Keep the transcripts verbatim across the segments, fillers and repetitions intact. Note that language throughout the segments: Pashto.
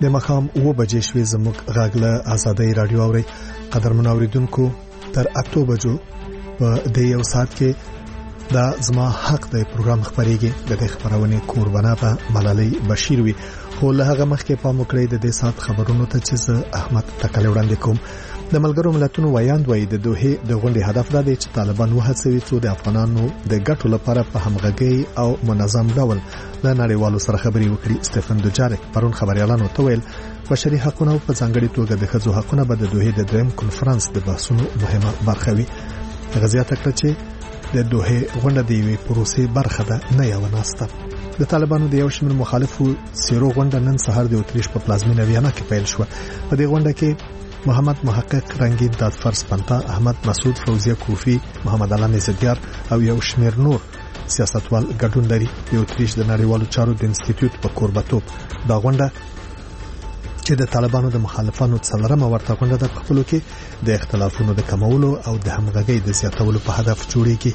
د مخام و بجې شوې زموږ غاګله آزادۍ رادیو اوري قدرمن اوریدونکو تر اته بجو په د یو ساعت کې دا زما حق د پروګرام خبريږي د خبرونه قربانه په ملالۍ بشیر وی خو له هغه مخکې پام وکړئ د دې سات خبرونو ته چې احمد تکل وړاندې کوم د ملګرو ملتونو ویاند وای د دوه د غونډې هدف دا دی چې طالبان وهڅوي چې د افغانانو د ګټو لپاره په همغږي او منظم ډول له نړیوالو سره خبري وکړي. سټيفن دوجارک پرون خبريالانو ته ویل بشري حقوقو په ځانګړي توګه د ښځو حقوقو به د دوه د دریم کنفرانس د بحثونو مهمه برخه وي. غزيات کړ چې د دوه غونډه دی وی پروسې برخه ده نه یو ناسته. د طالبانو د یو شمېر مخالفو سیرو غونډه نن سهار د اتریش په پلازمینه ویانا کې پیل شو. په دې غونډه کې محمد محقق رنگین دادفرس پنتا، احمد مسعود فوزیه کوفی، محمد علامه زدیار او یو شمېر نور سیاستوال ګډون لري. د اتریش د نړیوالو چارو د انسټیټیوټ په کوربتوب دا غونډه چې د طالبانو د مخالفانو څلورمه ورته غونډه د خپلو کې د اختلافونو د کمولو او د همغږۍ د زیاتولو په هدف جوړیږي.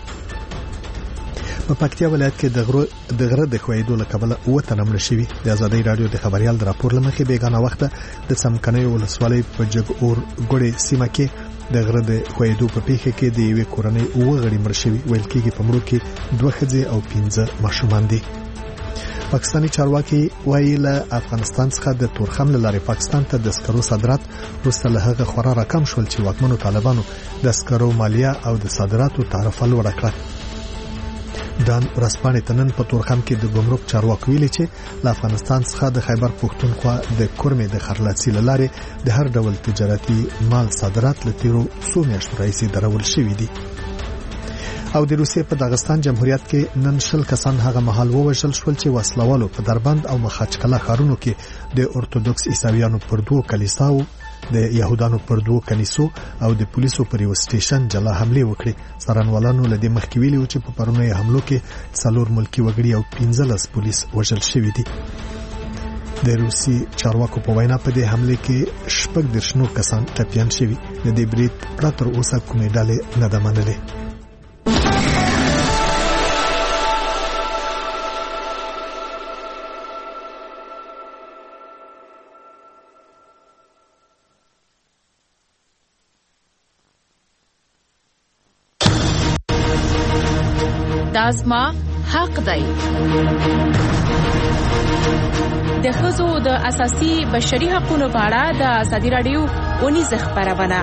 په پکتیا ولایت کې د غره د غره د خویدو لکبله او تنمړ شوی. د آزادۍ رادیو د خبريال د راپور لمخې بیگانه وخت د سمکنۍ ولسوالۍ په جګ اور ګړې سیمه کې د غره د خویدو په پیښه کې د یوې کورنۍ او غړي مړ شوی. ویل کېږي په مړو کې دوه ښځې او پنځه ماشومان دي. پاکستاني چارواکي وایي له افغانستان څخه د تورخم لارې پاکستان ته د سکرو صادرات وروسته له هغه خورا راکم شول چې واکمنو طالبانو د سکرو مالیه او د صادراتو تعرفه لوړ کړه. دان رسپانې تنن په تورخم کې د ګمرک چارواکي ویلي چې له افغانستان څخه د خیبر پښتونخوا د کورمې د خرلاتسي لارې د هر ډول تجارتي مال صادرات لتیرو څو میاشتو راځي درول شوې دي. او د روسیې په داغستان جمهوریت کې نن شل کسان هغه مهال ووژل شول چې وسلوالو په دربند او مخاچکله ښارونو کې د اورتودوکس عیسویانو پر دوه کلیساو، د يهودانو پر دوه کنيسو او د پولیسو پر یو سټیشن جلا حمله وکړي. څارنوالانو له دې مخکې ویلي چې په پرونی حملو کې څلور ملکی وګړي او پنځلس پولیس وژل شوي دي. د روسي چارواکو په وینا په دې حمله کې شپږ دیرش نور کسان ټپيان شوي. د دې برید پرته اوسه کومې ډلې نه ده منلې. دازما حق دی. د ښځو د اساسي بشري حقوقو په اړه د آزادۍ رادیو اونیزه خبرونه.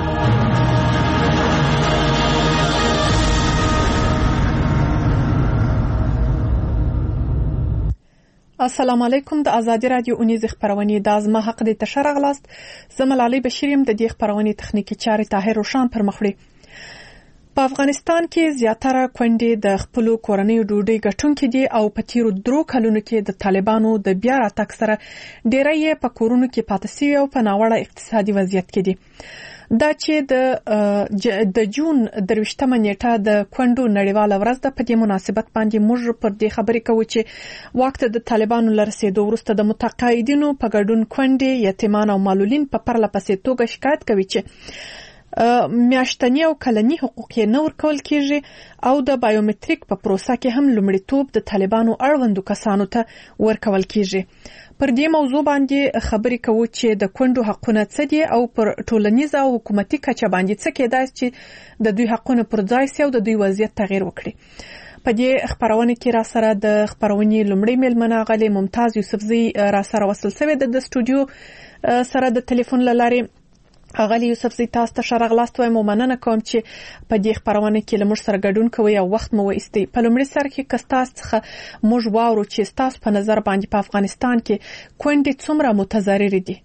السلام علیکم. د آزادۍ رادیو اونیزه خبرونه د ازما حق دی تشرغ لاست. زملالي بشیریم د دې خبرونه تخنیکی چارې طاهر روشان پر مخړي. په افغانستان کې زیاتره کونډې د خپل کورنۍ ډوډۍ ګټونکې دي او په تیرو درو کلونو کې د طالبانو د بیا راتګ سره ډېری یې په کورونو کې پاتې شوي او په ناوړه اقتصادي وضعیت کې دي. دا چې د د جون درویشتمه نیټه د کونډو نړیواله ورځ ده. په دې مناسبت باندې موږ پر دې خبرې کوو چې وخت د طالبانو لرسېدو وروسته د متقاعدینو په ګډون کونډې، یتیمان او معلولین په پرله پسې توګه شکایت کوي چې میاشتنی او کلنی حقوق یې نه ورکول کیږي او د بایومټریک په پروسه کې هم لومړیتوب د طالبانو اړوندو کسانو ته ورکول کیږي. پر دې موضوع باندې خبرې کوو چې د کونډو حقونه څه دي او پر ټولنیزه او حکومتي کچه باندې څه کېدای چې د دوی حقونه پر ځای سي او د دوی وضعیت تغیر وکړي. په دې خبرونه کې را سره د خبرونې لومړی مېلمنه غلې ممتاز یوسفزی را سره وصل شوی د استودیو سره د ټلیفون لارې. اغلی یوسفزی تاسو ته شرغلاست وایم. مننه کوم چې په دې خبرونه کې لمر سره ګډون کوي او وخت مو وایستي. په لومړي سر کې کستاس څخه موږ واورو چې تاسو په نظر باندې په افغانستان کې کونډې څومره متضرر دي؟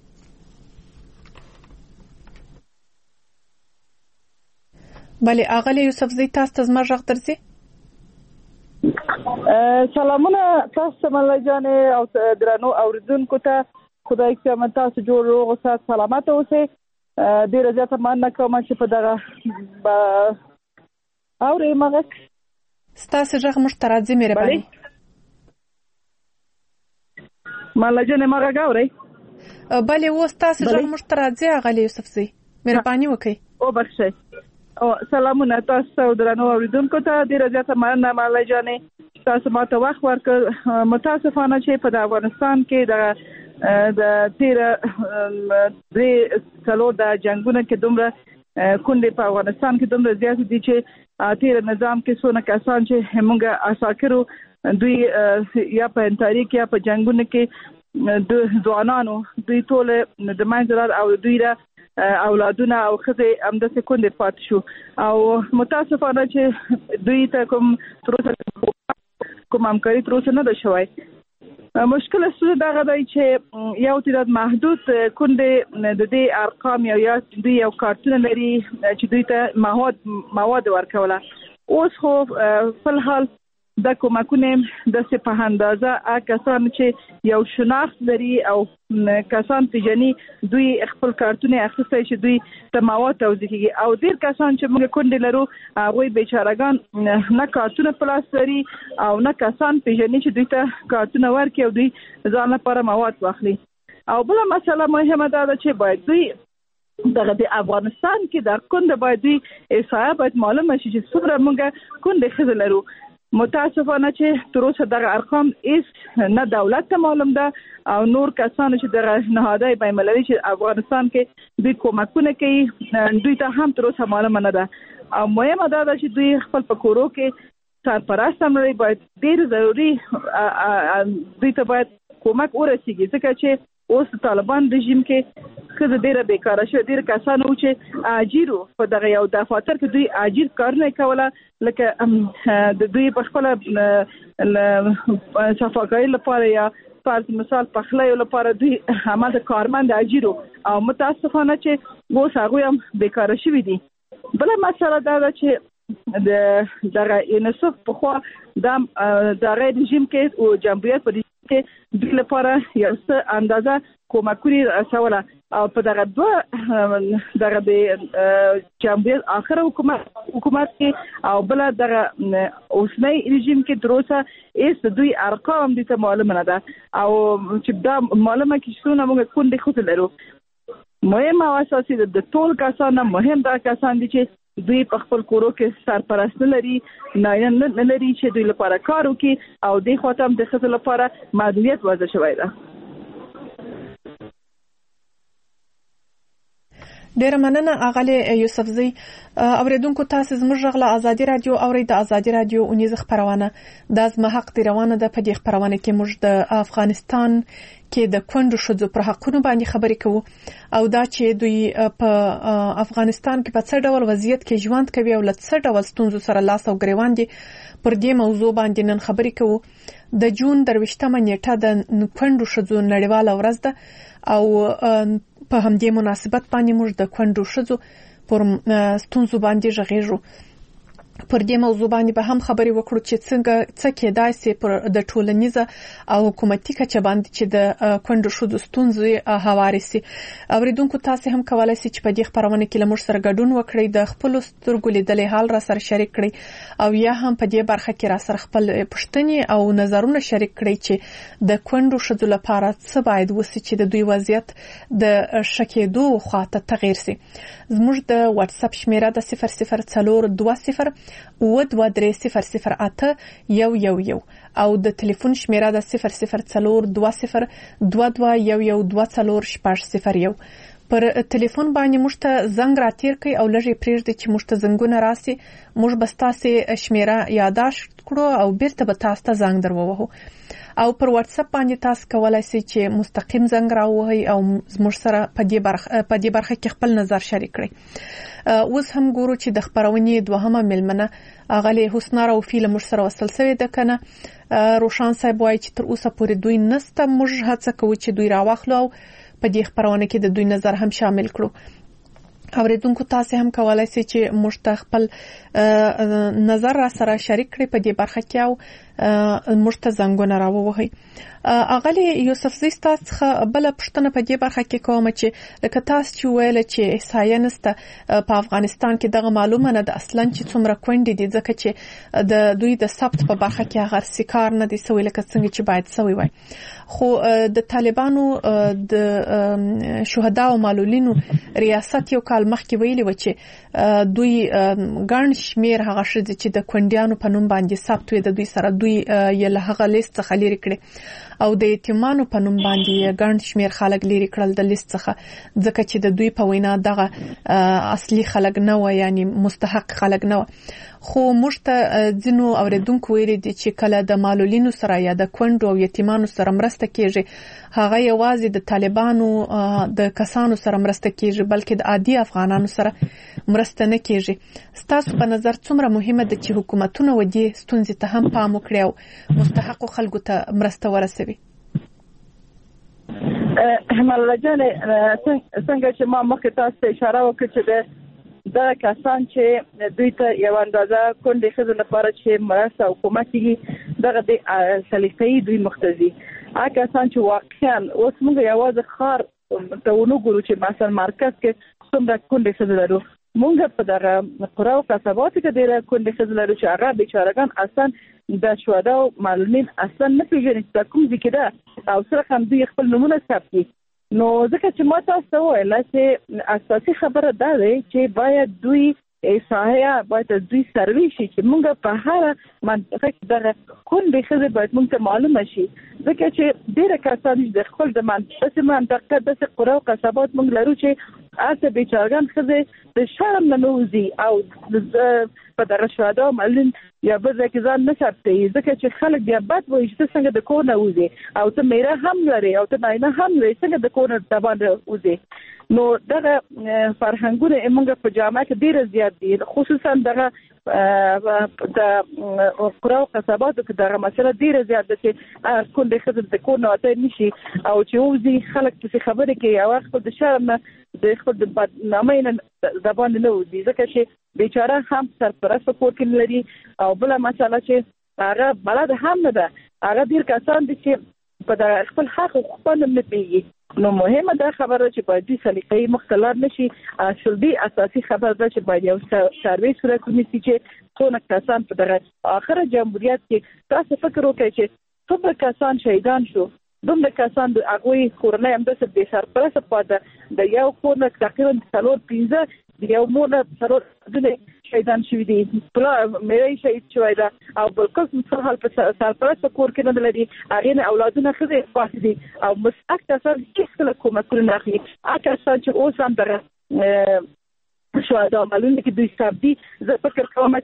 بله اغلی یوسفزی تاسو ته زما غږ درځي؟ سلامونه تاسو ملای جان او درنو اوریدونکو ته. خدای چې من تاسو جوړ روغ او سلامت اوسئ. ډیره زیاته مننه کوم چې په دغه اورې مغه ستاسو ژغ مش ترازی مهرباني مالا جن مغه غاوري. بله و ستاسو ژغ مش ترازی اغلی یوسفزی مهرباني وکړئ. او بخښئ. او سلامونه تاسو درنو اوریدونکو ته. ډیره زیاته مننه مالا جان تاسو ماته وخت ورکړ. متاسفانه چې په افغانستان کې د د تیر د څلور د جنگونو کې دومره کونډې په افغانستان کې دومره زیات دي چې تیر نظام کې څونه کسان چې موږ عساکرو دوی یا په تاریخ یا په جنگونو کې د ځوانانو دوی ټول د منځلار او دوی را اولادونه او خزه امده کونډې پات شو او متاسفانه چې دوی ته کوم تر کوم همکاري تر اوسه نه ده شوی. مشکل څه دا غواړي چې یو تعداد محدود کونډې د دې ارقام یو یا دوی یو کارتونه لري چې دوی ته مواد مواد ورکوله. اوس خو په حال د کومکونه د په اندازه کسان چې یو شناخت لري او کسان پیژني دوی خپل کارتونه اخیستي چې دوی ته مواد توزیع کوي او ډیر کسان چې موږ کونډې لرو هغه بیچارهګان نه کارتونه پلاس لري او نه کسان پیژني چې دوی ته کارتونه ورکړي او دوی ځان لپاره مواد واخلي. او بل مسله مهمه ده چې باید دوی دغه د افغانستان کې د کونډې باید دوی احصایه باید معلومه شي چې څومره موږ کونډې ښځې لرو. متاسفانه چې تر اوسه دغه ارقام هیڅ نه دولت ته معلوم ده او نور کسان چې دغه نهادهای بین‌المللي چې افغانستان کې دوی کومکونه کوي دوی ته هم تر اوسه معلومه نه ده. او مهمه ده چې دوی خپل په کورو کې سرپرست هم لري باید ډیر ضروري دوی ته باید کومک ورسیږي ځکه چې اوس طالبان رژیم کې خزه ډیره بیکاره شو. ډیر کسان و چې اجیرو په دغه یو دفاتر کې دوی اجیر کار نه کوله لکه د دوی په خپل صفاګۍ لپاره یا فرض مثال پخلی لپاره دوی هم د کارمند اجیرو او متاسفانه چې اوس هغه هم بیکاره شوي دي. بل مسله دا ده چې د دغه انصاف په خوا د دغه رژیم کې او جمهوریت په کې د لپاره یو څه اندازه کومکونه رسوله او په دغه دوه دغه د جمهوریت اخر حکومت حکومت کې او بل دغه اوسنی رژیم کې دروسه ایست دوی ارقام دي ته معلومه نه ده او چې دا معلومه کې څونه موږ کونډې خو لرو. مهم او اساسي د ټول کسانو مهم دا کسان دي چې دوی په خپل کورو کې سرپرست لري نه نه لري چې دوی لپاره کار وکړي او د خاطر د خپل لپاره محدودیت وضع شوی ده. ډیر مننه اغلی یوسفزی. اوریدونکو تاسو زموږ غلا ازادي رادیو اوري د ازادي رادیو اونیز خبرونه د ازما حق دی روانه ده. په دې خبرونه کې موږ د افغانستان کې د کونډو شذو پر حقونو باندې خبرې کوو او دا چې دوی په افغانستان کې په څه ډول وضعیت کې ژوند کوي او له څه ډول ستونزو سره لاس او ګریوان دي پر دې موضوع باندې نن خبرې کوو. د جون درویشتمه نیټه د کونډو شذو نړیواله ورځ ده او په همدې مناسبت باندې موږ د کونډو شذو پر ستونزو باندې ژغېږو. پر دې موضوع باندې به هم خبرې وکړو چې څنګه څه کېدای شي پر د ټولنیزه او حکومتي کچه باندې چې د کونډو شذو ستونزې هواري سي. اوریدونکو تاسو هم کولای شئ چې په دې خبرونه کې لمر سره ګډون وکړئ، د خپل سترګو لیدلې حال را سره شریک کړئ او یا هم په دې برخه کې را سره خپل پوښتنې او نظرونه شریک کړئ چې د کونډو شذو لپاره څه باید وسی چې د دوی وضعیت د شکېدو خواته تغیر سي. زموږ د واتس اپ شمیره د صفر صفر څلور دوه صفر او دوه درې صفر صفر اته یو یو یو او د ټلیفون شمیره د صفر صفر څلور دوه صفر دوه دوه یو یو دوه څلور شپږ صفر یو. پر ټلیفون باندې موږ ته زنګ راتیر کړئ او لږه پریږدئ چې موږ ته زنګونه راسي. موږ به تاسو شمیره یاداشت کړو او بیرته به تاسو ته زنګ درووهو. او پر واتس اپ باندې تاسو کولای شئ چې مستقیم زنګ راوهئ او موږ سره په دې برخه په دې برخه کې خپل نظر شریک کړئ. اوس هم ګورو چې د خبرونې دوهمه ملمنه اغلی حسنا روفی له موږ سره وصل شوی ده کنه. روشان صاحب وایي چې تر اوسه پورې دوی نسته، موږ هڅه کوو چې دوی راوخلو او په دې خبرونه کې د دوی نظر هم شامل کړو. اوریدونکو تاسو هم کولای شئ چې موږ ته خپل نظر را سره شریک کړئ په دې برخه کې او موږ ته زنګونه راووهئ. اغلی یوسفزی تاسو بل پښتنه په دې برخه کې کوم چې لکه تاسو چې ویل چې احصایه نسته په افغانستان کې دغه معلومه نه ده اصلا چې څومره کونډې دي ځکه چې د دوی د ثبت په برخه کې هغه سکار نه دي سوي لکه څنګه چې باید سوي وای. خو د طالبانو د شهدا او معلولینو ریاست یو کال مخکې ویلي و چې دوی ګڼ شمیر هغه شې چې د کونډیانو په نوم باندې ثبت وي د دوی سره دوی دوی یې له هغه لیست څخه لري کړي او د یتیمانو په نوم باندې ګڼ شمیر خلک لري کړل د لیست څخه ځکه چې د دوی په وینا دغه اصلي خلک نه و یعنی مستحق خلک نه و. خو موږ ته ځینو اوریدونکو ویلي دي چې کله د معلولینو سره یا د کونډو او یتیمانو سره مرسته کیږي هغه یوازې د طالبانو د کسانو سره مرسته کیږي بلکې د عادي افغانانو سره مرسته نه کیږي. ستاسو په نظر څومره مهمه ده چې حکومتونه ودی ستونزې ته هم پام وکړي او مستحق خلکو ته مرسته ورسوي؟ هماله جان څنګه چې ما مخکې تاسو ته اشاره وکړه چې دا کسان چې دوی ته یو اندازه کونډې ښځو لپاره چې مرسته او کومک کیږي دغه د سلیقې دوی مختزي هغه کسان چې واقعا اوس موږ یوازې خار ته ونګورو چې مثلا مرکز کې څومره کونډې ښځې لرو موږ په دغه قرا او قصبات کې ډېر کونډې ښځې لرو چې هغه بیچارهګان اصلا د شهدا او معلولین اصلا نه پیژني چې کوم ځای کې ده او سره هم دوی خپل نمونه ثبت کړي. نو ځکه چې ما تاسو ته ویل چې اساسي خبره دا ده چې باید دوی احصایه باید دوی سروي شي چې موږ په هر منطقه کې د کونډې ښځې باید موږ ته معلومه شي ځکه چې ډېر کسان د خپل د منطقه منطقه د قرا او قصبات موږ لرو چې اته بیچارهګان ښځې د شرم نه نوځي او په دغه شهدا او معلولین یا به ځکه ځان نه ثبتي ځکه چې خلک بیا بد وایي چې څنګه د کور نه وځي او ته میرا هم لري او ته نه هم لري څنګه د کور نه تبان وځي. نو دغه فرهنګونه موږ په جامعه کې ډیر زیات دي خصوصا دغه د قرا او قصباتو کې دغه مسله ډیر زیات ده چې کونډې ښځې د کور نه وځي نشي او چې وځي خلک په خبره کې او خپل د شرم نه د خپل د بدنامۍ نه زبان نه وځي ځکه چې بیچاره هم سرپرست کور کې لري او بل مسله چې هغه بلد هم نه ده هغه ډیر کسان دي چې په خپل حق خپل نه پیږي. نو مهمه ده خبره چې باید د سلیقې مختلف نشي اصل دی اساسي خبره ده چې باید یو سروي صورت ونیسي چې څونه کسان په دغه اخره جمهوریت کې تاسو فکر وکړئ چې څومره کسان شهیدان شو دومره کسان د هغوی کورنۍ همداسې بې سرپرسته پاتې د یو کور نه تقریبا څلور پنځه د یو مور نه څلور ښځې شهیدان شوي دي میرا شهید شوی ده او بل کس مثال په سرپرسته کور کې نه لري هغې نه اولادونه ښځې پاتې دي او مستحق کسان هېڅکله کومکونه نه اخلي هغه کسان چې اوس هم دغه شهدا معلوم دي چې دوی ثبت دي زه فکر کوم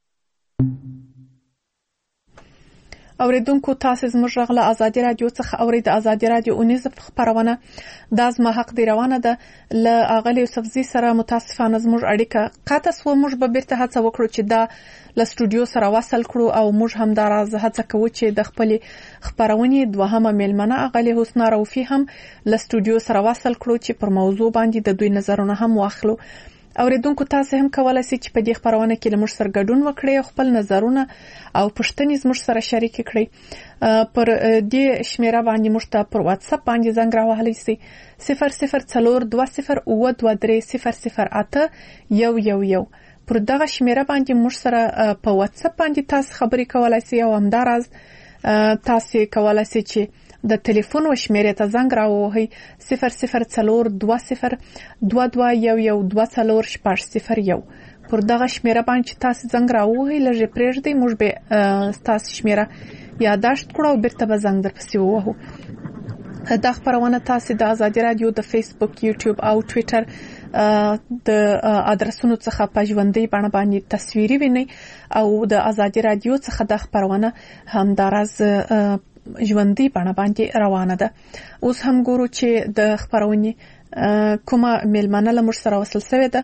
اوریدونکو تاسو زموږ غږ له ازادي رادیو څخه اورید. ازادي رادیو اونیز خبرونه د ازما حق دی روانه ده ل اغلی یوسفزي سره متاسفانه زموږ اړیکه قطع سو. موږ به بیرته هڅه وکړو چې دا له سټوډیو سره وصل کړو او موږ هم دا راز هڅه کوو چې د خپل خبرونه دوهمه میلمنه اغلی حسنا روفي هم له سټوډیو سره وصل کړو چې پر موضوع باندې د دوی نظرونه هم واخلو. اوریدونکو تاسو هم کولای شئ چې په دې خبرونه کې لمر سره ګډون وکړئ او خپل نظرونه او پوښتنې زموږ سره شریک کړئ. پر دې شمیره باندې موږ ته پر واتس اپ باندې زنګ راوهلی شئ صفر صفر څلور دوه صفر اوه دوه درې صفر صفر اته یو یو یو. پر دغه شمیره باندې موږ سره په واتس اپ باندې تاسو خبرې کولای شئ او همداراز تاسو کولای شئ چې د ټلیفون و شمیرې ته زنګ راووهئ صفر صفر څلور دوه صفر دوه دوه یو یو دوه څلور شپږ صفر یو. پر دغه شمیره باندې تاسو زنګ راووهئ لږ پرېږدئ موږ به تاسو شمیره یادداشت کړو او بیرته به زنګ درپسې ووهو. دا خبرونه تاسو د ازادي رادیو د فیسبوک یوټیوب او ټویټر د ادرسونو څخه په ژوندۍ بڼه باندې تصویري وینئ او د ازادي رادیو څخه د خبرونه همداراز ژوندۍ بڼه باندې روانه ده. اوس هم ګورو چې د خبرونې کومه میلمنه له موږ سره وصل شوې ده.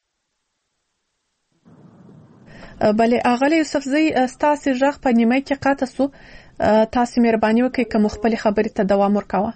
بله اغلی یوسفزي ستاسو غږ په نیمه کې قطع سو تاسو مهرباني وکړئ که مخبل خبرې ته دوام ورکوه.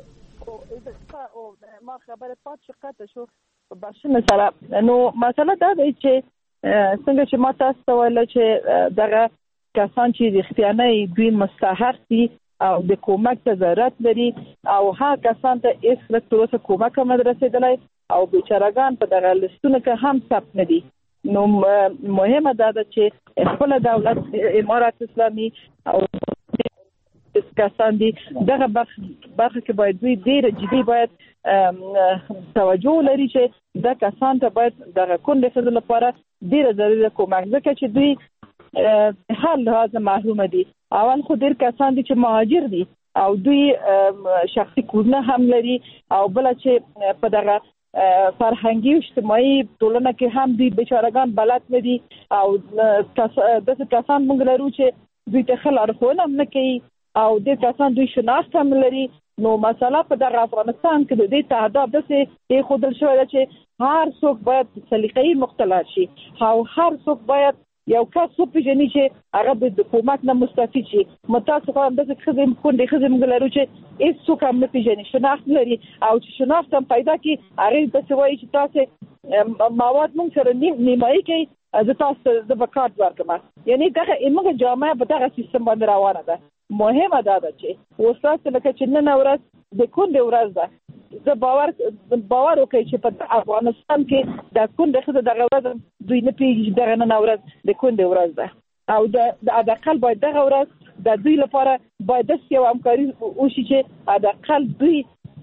ما خبره پات شو قطع شو باشنه سره نو مسله دا دی چې څنګه چې ما تاسو ته ویل چې دغه کسان چې د اختیاني دوی مستحق دي او د کومک ته ضرورت لري او ها کسان ته هیڅ لکه کومک هم نه رسیدلی او بیچارهګان په دغه لستونه کې هم ثبت نه دي. نو مهمه دا ده چې خپل دولت امارات اسلامي او کسان دي دغه برخه کې باید دوی ډیر جدي باید توجه لري چې دا کسان ته باید دغه کونډې ښځو لپاره ډیر ضروري کومک ځکه چې دوی حال لحاظ محروم دي اول خو ډیر کسان دي چې مهاجر دي او دوی شخصي کورونه هم لري او بل چې په دغه فرهنګي او اجتماعي ټولنه کې هم دي بیچارهګان بلد نه دي او دغه کسان موږ لرو چې دوی ته خلارخونه هم نه کوي او د کسان دوی شناخت هم لري. نو مسله په دغه افغانستان کې د دې تعهد دسه یې خودل شوی چې هر څوک باید سلیقې مختلف شي او هر څوک باید یو کس په جنې چې هغه د حکومت نه مستفید شي. متاسفه هم د خزم کونډې خزم ګلرو چې هیڅ څوک هم نه پیژني شناخت لري او چې شناخت هم پیدا کی هغه د سوي چې تاسو مواد مونږ سره نیمایي کوي د تاسو د وکړ ورکما یعنی دغه ایمه جامعه په دغه سیستم باندې روانه ده. مهمه ده چې وساسته لکه چې نن ورځ د کونډې ورځ ده زه باور باور وکړم چې په افغانستان کې د کونډې خزه دغه ورځ دوی نه پیږي دغه نن ورځ د کونډې ورځ ده او د اقل باید دغه ورځ د دوی لپاره باید یو همکاري وشي چې اقل دوی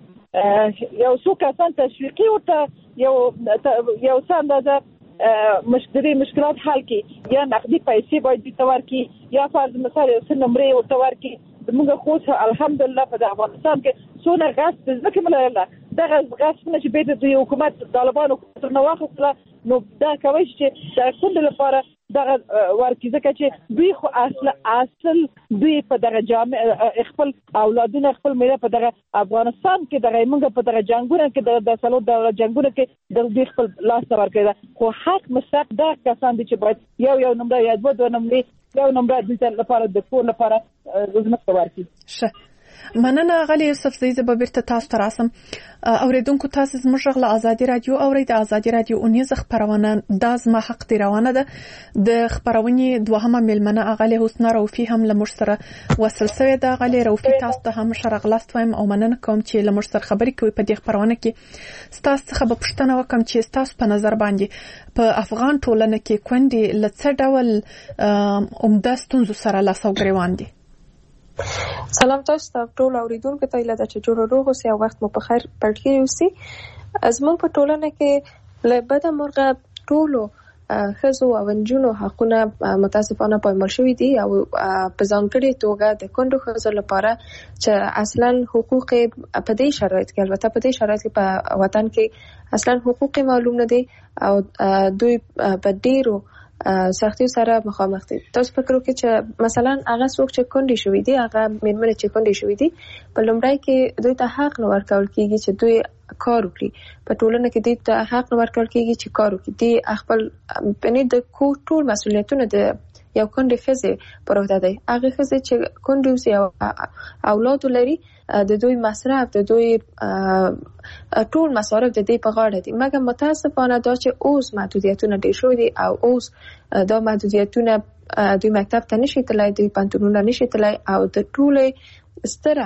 یو څو کسان تشویقي ورته یو یو څنګه مشکلې مشکلات حل کی یا نقدي پیسې باید د تور کی یا فرض مثال یو نمبر او تور کی موږ خو الحمدلله په افغانستان کې څونه غاس ځکه مله دغه غاس نه چې به د حکومت طالبانو تر نو واخصله نو دا کوي چې د کندل لپاره دغه ورکی ځکه چې دوی خو اصل اصل دوی په دغه جامع خپل اولادونه خپل میله په دغه افغانستان کې دغه موږ په دغه جنگونه کې د سلو د جنگونه کې د دوی خپل لاس ورکړي خو حق مستق دا کسان دي چې باید یو یو نمبر یا دوه نمبر یو نمبر د لپاره د کور لپاره زموږ ورکی. مننه غلی یوسف زی زه به بیرته تاسو ته راسم. اوریدونکو تاسو زموږ غل آزادي رادیو اورئ د آزادي رادیو اونیز خبرونه د زما حق دی روانه ده د خبرونې دوهمه ملمنه اغلی حسنا روفي هم لمر سره وصل شوی ده. غلی روفي تاسو ته هم شرغلاست وایم او مننه کوم چې لمر سره خبرې کوي په دې خبرونه کې تاسو څخه به پوښتنه وکم چې تاسو په نظر باندې په افغان ټولنه کې کندې لڅ ډول عمده ستونزو سره لاس او ګریوان دي. سلام تاسو ته ټول اوریدونکو ته ایله چې جوړ روغ اوسئ او وخت مو په خیر پړکی اوسئ. زموږ په ټولنه کې له بده مرغه ټولو ښځو او نجونو حقونه متاسفانه پایمال شوي دي او په ځانګړې توګه د کونډو ښځو لپاره چې اصلا حقوق په دې شرایط کې البته په دې شرایط کې په وطن کې اصلا حقوق معلوم نه دي او دوی په ډیرو سختي سره مخامخ دي. تاسو فکر وکړئ چې مثلا هغه څوک چې کونډې شوی دي هغه مېرمنې چې کونډې شوی دي په لومړی کې دوی ته حق نه ورکول کیږي چې دوی کار وکړي. په ټولنه کې دوی ته حق نه ورکول کیږي چې کار وکړي. دوی خپل پنځه د کور ټول مسؤلیتونه د یو کونډې ښځې پر وړاندې دي. هغه ښځې چې کونډې اوسي او اولاد لري د دوی مصرف د دوی ټول مصارف د دې په غاړه دي. مګر متاسفانه دا چې اوس محدودیتونه ډېر شوي دي او اوس دا محدودیتونه دوی مکتب ته نشي تللی دوی پانتونونه نشي تللی او د ټولې ستره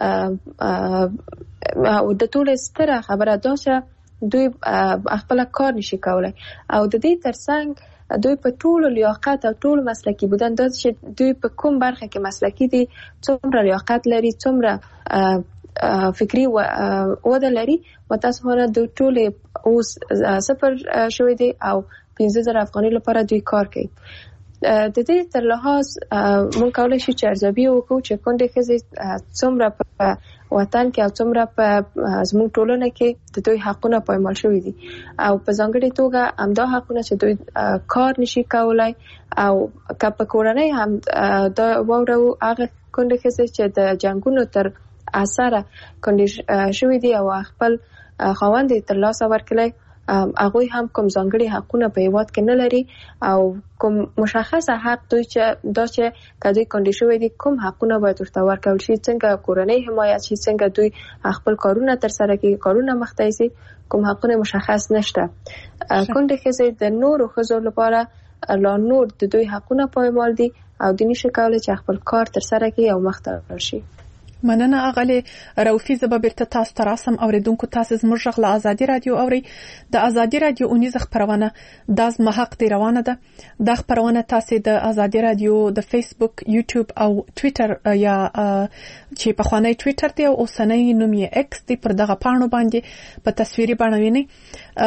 او د ټولې ستره خبره دا چې دوی خپل کار نشي کولای او د دې ترڅنګ دوی په ټولو لیاقت او ټول مسلکی بودن دا چې دوی په کوم برخه کې مسلکی دي څومره لیاقت لري څومره فکری وده لري متاسفانه دوی ټول اوس صفر شوی دي او پنځه زره افغانۍ لپاره دوی کار کوي. د دې تر لحاظ مونږ کولای شو چې ارزیابي وکړو چې کونډې ښځې څومره په وطن کې او څومره په زموږ ټولنه کې د دوی حقونه پایمال شوي دي او په ځانګړې توګه همدا حقونه چې دوی کار نشي کولای او که په کورنۍ هم دا واورو هغه کونډې ښځې چې د جنګونو تر اثره کونډې شوي دي او خپل خاوند یې ترلاسه ورکړی هغوی هم کوم ځانګړي حقونه په هیواد کې نه لري او کوم مشخصه حق دوی چې دا چې که دوی کونډې شوي دي کوم حقونه باید ورته ورکړل شي څنګه کورنۍ حمایت شي څنګه دوی خپل کارونه ترسره کړي کارونه مخته یوسي کوم حقونه مشخص نشته. کونډې ښځې د نورو ښځو لپاره لا نور د دوی حقونه پایمال دي او دوی نشي کولی چې خپل کار ترسره کړي او مخته لاړ شي. مننه اغلی روفي زبا بیرته تاسو ته راسم. اوریدونکو تاسو زموږ غل آزادي رادیو اوري د آزادي رادیو اونیز خبرونه د زما حق دی روانه ده. د خبرونه تاسو د آزادي رادیو د فیسبوک یوټیوب او ټوئیټر یا چې په خوانی ټوئیټر دی او اوسنۍ نوم یې ایکس دی پر دغه پاڼو باندې په تصویري بڼه ویني.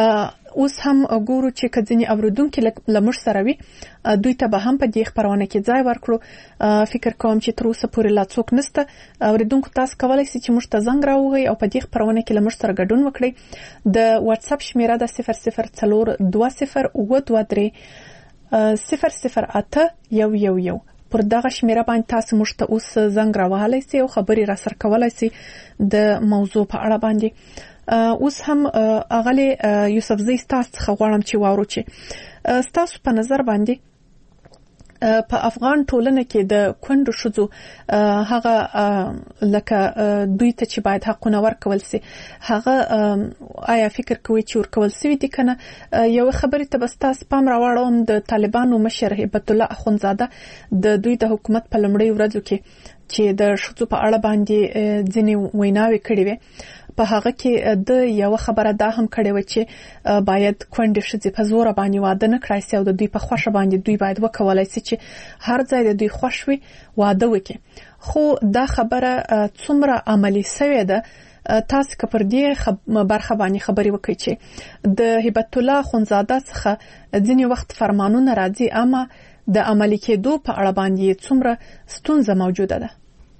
اوس هم ګورو چې کځنی اوردونکو لمر سره وي دوی ته به هم په دې خبرونه کې ځای ورکړو. فکر کوم چې تر اوسه پورې لا څوک نشته. اوردونکو تاسو کولای شئ چې موږ ته زنګ راوهئ او په دې خبرونه کې لمر سره ګډون وکړئ. د واتس اپ شمیره د صفر صفر څلور دوه صفر اوه دوه درې صفر صفر اته یو یو یو. پر دغه شمیره باندې تاسو موږ ته اوس زنګ راوهلای شئ او خبري را سره کولای شئ د موضوع په اړه باندې. اوس هم اغلی یوسف زی تاسو څخه غواړم چې واورو چې تاسو په نظر باندې په افغان ټولنه کې د کونډو ښځو هغه لکه دوی ته چې باید حقونه ورکول سي هغه آیا فکر کوي چې ورکول سوي دي کنه؟ یو خبرې ته بس تاسو پام راوړم د طالبانو مشر هیبت الله اخونزاده د دوی د حکومت په لمړی ورځو کې چې د ښځو په اړه باندې ځینې ویناوي کړې وي. په هغه کې د یو خبره دا هم کړې و چې باید کونډې ښځې په زور باندې واده نه کړای سي او د دوی په خوښه باندې دوی باید وکولای سي چې هر ځای د دوی خوښ وي واده وکړي. خو دا خبره څومره عملی شوې ده؟ تاسو که پر دې خب... برخه باندې خبرې وکړئ چې د هیبت الله خونزاده څخه ځینې وخت فرمانونه راځي اما د عملی کېدو په اړه باندې څومره ستونزه موجوده ده.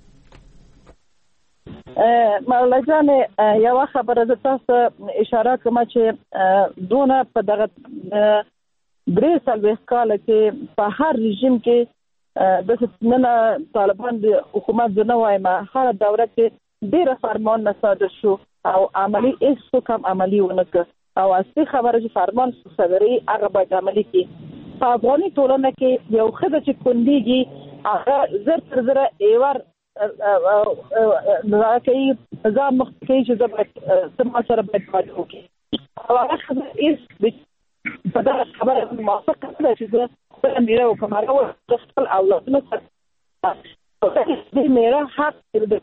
مولا جان یو خبره د تاسو اشاره کوم چې دونه په دغه درې څلوېښت کال کې په هر رژیم کې د نن طالبان د حکومت نه وایم هر دوره کې ډېر فرمان صادر شو او عملی هیڅ کوم عملی ونه کړ او اصلي خبره چې فرمان صادري هغه باید عملی کړي. په افغاني ټولنه کې یو خدای چې کنديږي هغه زر تر زر ایوار راکې ځان مخکې چې زبر سم سره باید واده وکړي او هغه خبره په دا خبره موافقه ده چې زه خپل میره وکړم هغه خپل اولادونه سره د میره حق د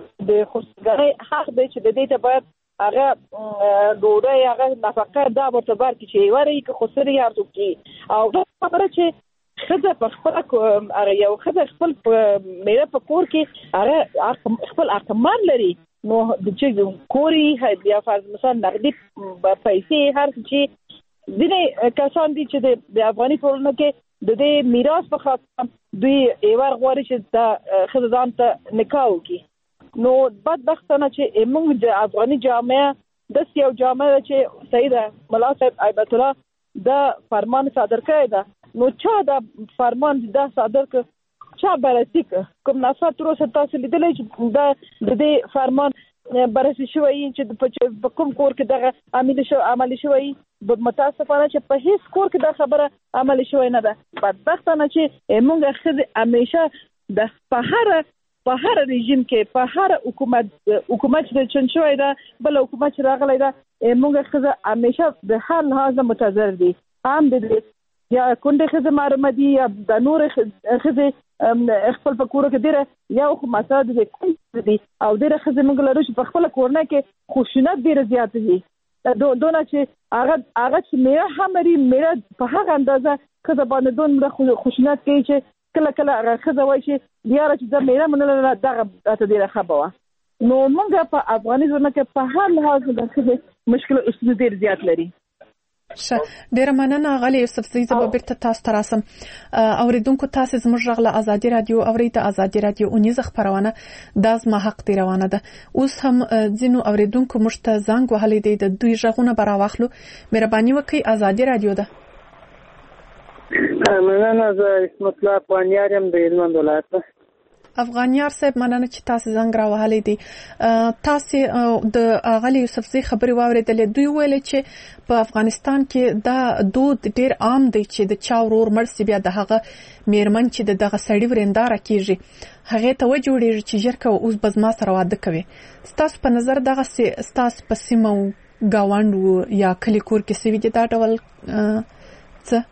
خوشګړۍ حق دی چې د دې ته باید هغه ډوډۍ هغه نفقه دا ورته ورکړي چې ورې که خسرې یار وکړي او دا خبره چې خزه په خپل اره یو خزه خپل میره په کور کې اره خپل اقمان لري نو د چې کوري یا فرض مثلا نقدي پیسې هر چې ځینې کسان دي چې د افغاني ټولنه کې د دې میراث په خاطر دوی ایوار غواړي چې د خزه ځان ته نکاح وکړي. نو بدبختانه چې موږ د افغاني جامعه د یو جامعه چې سیده ملا صاحب هیبت الله د فرمان صادر کړی ده نو چا دا فرمان دا صادر ک چا بررسي ک کوم ناسا تر اوسه تاسو لیدلې چې دا د دې فرمان بررسي شوی چې په کوم کور کې دغه عملي شو عملي شوی متاسفانه چې په هیڅ کور کې دا خبره عملي شوی نه ده. بدبختانه چې موږ خزه همیشه د په هر په هر رژیم کې په هر حکومت حکومت د چن شوی ده بل حکومت راغلی ده موږ خزه همیشه د هر لحاظ متضرر دي هم د یا کونډه خزه مرمدي یا د نور خزه خپل په کور کې ډیره یا خو مساعد دي کوم دي او ډیره خزه موږ لرو چې په خپل کورنه کې خوشینت ډیره زیات دي دونه چې هغه هغه چې میرا همري میرا په هغه اندازه خزه باندې دونه خوشینت کوي چې کله کله هغه خزه وایي چې بیا چې د میرا منل دغه ته ډیره خبره نو موږ په افغانستان کې په هر لحاظ د خزه مشکل اوس ډیر زیات لري. شه ډیره مننه غالي یوسف زی زه به بیرته تاسو ته راسم. اوریدونکو تاسو زموږ غږ ازادي رادیو اورید ازادي رادیو اونیز خبرونه د زما حق دی روانه ده. اوس هم ځینو اوریدونکو مشت زنګ وهلې دی د دوی غږونه برا واخلو. مهرباني وکړئ ازادي رادیو ده. مننه زه اسمت الله پوانیارم د هلمند ولایت. افغانیار صاحب مننه چې تاسو څنګه راوهلې دي. تاسو د غالي یوسف زی خبري واوریدلې دوی ویل چې په افغانستان کې دا دود ډیر عام دی چې د چا ورور مرسي بیا د هغه میرمن چې دغه سړی ورنداره کیږي هغه ته وجوړیږي چې ژر کو اوس بزما سره واده کوي. تاسو په نظر دغه تاسو په سیمو گاوند یا کلی کور کې سوي دي دا ډول څه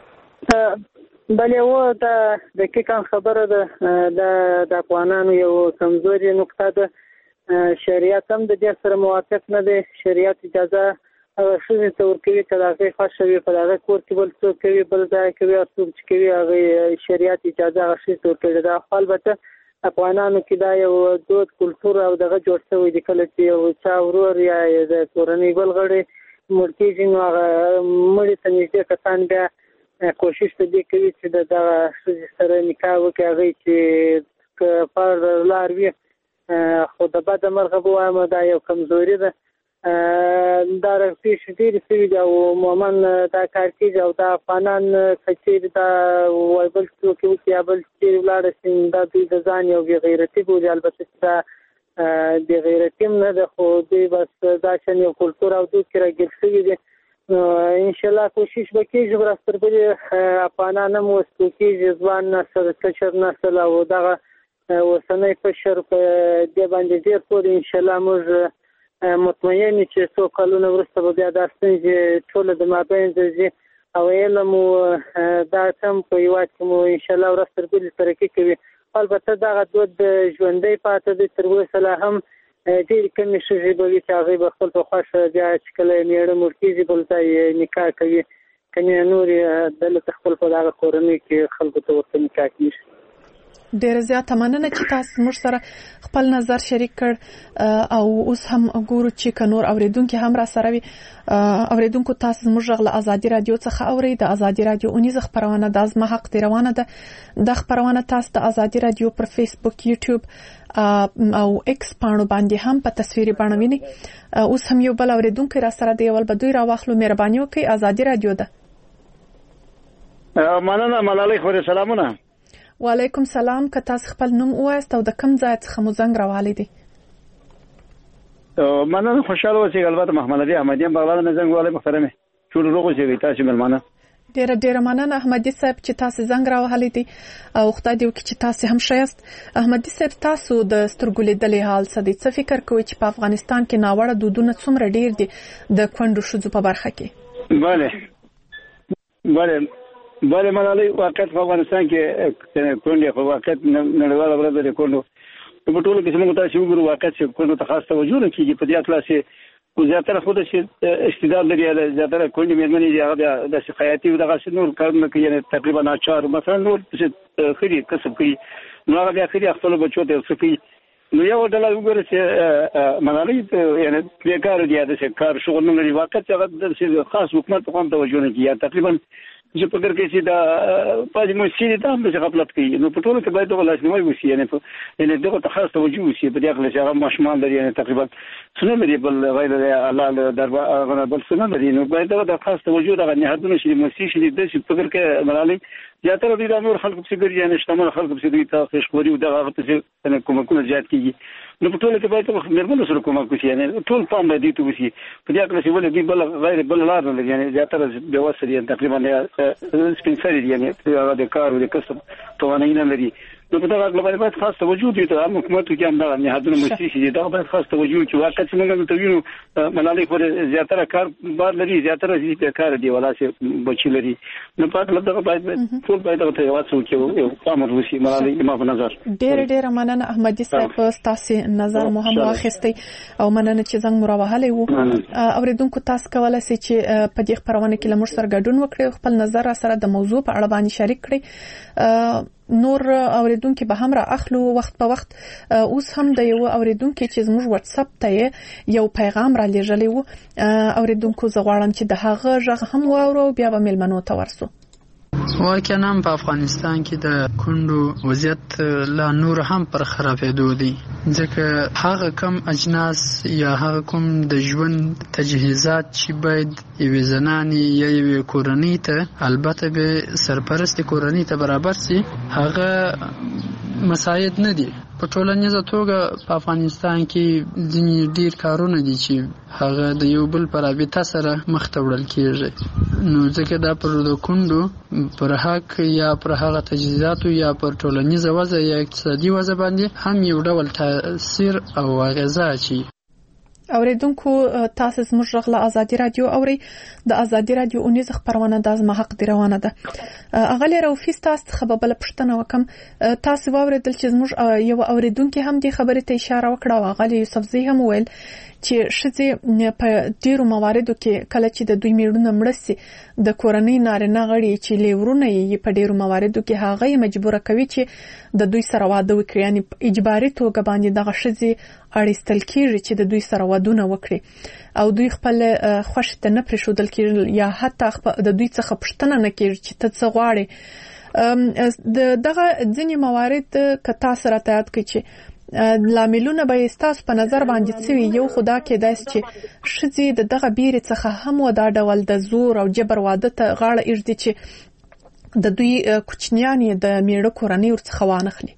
بلې و دا دقیقاً خبره ده د افغانانو یو کمزوري نقطه ده. شریعت هم د دې سره موافق نه دی. شریعت اجازه ښځې ته ورکوي چې د هغې خوښه وي په هغه کور کې بل څوک کوي بل ځای کوي او څوک چې کوي هغې شریعت اجازه هغه ښځې ته ورکوي. دا خو البته افغانانو کې دا یو دود کلتور او دغه جوړ شوی دی کله چې یو چا ورور یا د کورنۍ بل غړی مړ کېږي نو هغه مړي ته نږدې کسان بیا کوشش ته دې کوي چې د دغه ښځې سره نکاح وکړي هغوی چې که پر لار وي خو د بده مرغه به وایم دا یو کمزوري ده دا پیښې ډېرې شوي دي او عموما دا کار کېږي او دا افغانان که چېرې دا وایي بل څوک یې وکړي یا بل چېرې ولاړه شي دا دوی د ځان یو بې غیرتي بولي البته چې دا بې غیرتي هم نه ده خو دوی بس دا شان یو کلتور او دود کې راګیر شوي دي نو انشاءالله کوشش به کېږي ورځ تر بلې افغانان هم وسلو کېږي ځوان نسل کشر نسل او دغه اوسنی کشر په دې باندې ډېر پورې انشاءالله موږ مطمئن چې څو کلونه وروسته به بیا دا ستونزې ټوله د مابین ته ځي او علم دا سم په هېواد کې مو انشاءالله ورځ تر بلې ترقي کوي البته دغه دود ژوندی پاتې دی تر اوسه لا هم ډېرې کمې ښځې به وي چې هغوی به خپل په خوښه بیا چې کله یې مېړه مړ کېږي بل ځای نکاح کوي کنې نورې دلته خپل په دغه کورنۍ کې خلکو ته ورته نکاح کېږي. ډیره زیاته مننه چې تاسو موږ سره خپل نظر شریک کړ او اوس هم ګورو چې کنور اوریدونکو هم را سره وي اوریدونکو تاسو موږ غل ازادي رادیو څخه اوري د ازادي رادیو اونیز خبرونه د ازما حق دی روانه ده د خبرونه تاسو د ازادي رادیو پر فیسبوک یوټیوب او ایکس پاڼو باندې هم په تصویري بڼه ویني اوس هم یو بل اوریدونکو را سره دی ول بدوی را واخلو مهرباني وکړئ ازادي رادیو ده مننه ملالۍ خو سلامونه وعلیکم سلام که تاسو خپل نوم وایست او د کوم ځای څخه مو زنګ راوالي دي مننه خوشاله اوسئ البته محمد علي احمدی بغلان مې زنګ والي محترمه ټول روغ اوسئ تاسو ملمانه ډیره ډیره مننه احمدی صاحب چې تاسو زنګ راوهلي دي او خدای دې وکړي چې تاسو هم شایست احمدی صاحب تاسو د سترګو لیدلې حال څه دي څه فکر کوئ چې په افغانستان کې ناوړه دودونه څومره ډیر دي د کونډو ښځو په برخه کې bale bale بله ملالۍ واقعیت په افغانستان کې کونډې په واقعیت نړیواله ورځ د کونډو په ټولو کې څنګه تاسو وګورئ واقعیت چې کونډو ته خاص توجه نه کیږي په دې اطلاع چې زیاتره خو د استعداد لري زیاتره کونډې مېرمنې دي هغه د شکایتي دغه نور کارونه کوي یعنی تقریبا ناچار مثلا نور څه خري کسب کوي نو هغه بیا خري خپل بچو ته څه نو یو ډول وګورئ چې ملالۍ یعنی بیکار دي د کار شغل نه لري واقعیت هغه د خاص حکومت په کوم توجه نه کوي تقریبا چې په فکر کې چې دا پاتې مسیرې ته هم څه غفلت کوي نو په ټولو کې باید دغه لاسنیوي وشي یعنی په یعنی دغه ته خاص توجه وشي په دې اړه چې هغه ماشومان لري یعنی تقریبا څنګه لري بل غیر الله دربار بل څنګه لري نو باید دغه خاص توجه دغه نهادونه شي مسیرې شي د څه فکر کې ملالۍ زیاتره د نور خلکو په ګرځي یعنی شتمن خلکو په دې ته خوشخوري او دغه ته څنګه کومکونه زیات کیږي نو په ټولو کې باید مېرمنو سره کومک وشي یعنی ټول پام باندې ته وشي په دې اړه چې ولې دی بل غیر بل لار نه لري یعنی زیاتره به وسري تقریبا سپینسري دي یعنی د کار او د کسب توانایي نه لري نو په دغه اړه باید خاص توجه دي ته هم حکومت کې هم دا نهادونه مسیرې شي دا باید خاص توجه چې واقعا څنګه ته وینو ملالۍ خو زیاتره کار بار لري زیاتره دې کار دی ولا چې بچی لري نو په دغه دغه باید ټول باید ته یو څه کې یو پامر وشي ملالۍ ما په نظر ډېر ډېر مننه احمدي صاحب تاسو نظر مو هم واخیستي او مننه چې څنګه مراوهلې وو اوریدونکو تاسو کولای شئ چې په دې خبرونه کې لمر سره ګډون وکړي خپل نظر سره د موضوع په اړه باندې شریک کړئ نور اوریدونکو به هم را اخلو وخت په وخت اوس هم د یو اوریدونکو چې زموږ واتس اپ ته یو پیغام را لېږلی وو اوریدونکو زغواړم چې د هغه ژغ هم واورو بیا به ملمنو ته ورسو واقعا په افغانستان کې د کندو وضعیت لا نور هم پر خرابېدو دي ځکه هغه کم اجناس یا هغه کوم د ژوند تجهیزات چې باید یوې زنانې یا یوې کورنۍ ته البته به سرپرست کورنۍ ته برابر سي هغه مساعد نه دي په ټولنیزه توګه په افغانستان کې ځینې ډیر کارونه دي چې هغه د یو بل پر رابطه سره مخ ته وړل کېږي نو ځکه دا پر د کندو پر حق یا پر هغه تجهیزاتو یا پر ټولنیزه وضع یا اقتصادي وضع باندې هم یو ډول تاثیر او اغیزه اچي اوریدونکو تاسو زموږ غلا ازادي رادیو اوري د ازادي رادیو اونیز خبرونه د ازما حق دی روانه ده اغلی روفیس تاسو خبربل پښتنه وکم تاسو واوریدل چې زموږ یو اوریدونکو هم دی خبره ته اشاره وکړه واغلی یوسف زی هم ویل چې شذې په ډیرو مواردو کې کله چې د دوی میړونه مړسي د کورنۍ نارینه غړي چې لیورونه یې په ډیرو مواردو کې هغه مجبور کوي چې د دوی سره واده وکړي یعنی اجباري توګه باندې دغه شذې اړیستل کیږي چې د دوی سره ودونه وکړي او دوی خپل خوښ ته نه پرېښودل کېږي یا حتی د دوی څخه پوښتنه نه کېږي چې ته څه غواړې. د دغه ځینې موارد کتا سره تایید کړي چې لاملونه به تاسو په نظر باندې څه وي. یو خدا کې داس چې شذې د دغه بیرې څخه هم ودا ډول د زور او جبر واده ته غاړه ایږدي چې د دوی کوچنیان د میړه کورنۍ ورڅخه وانخلي.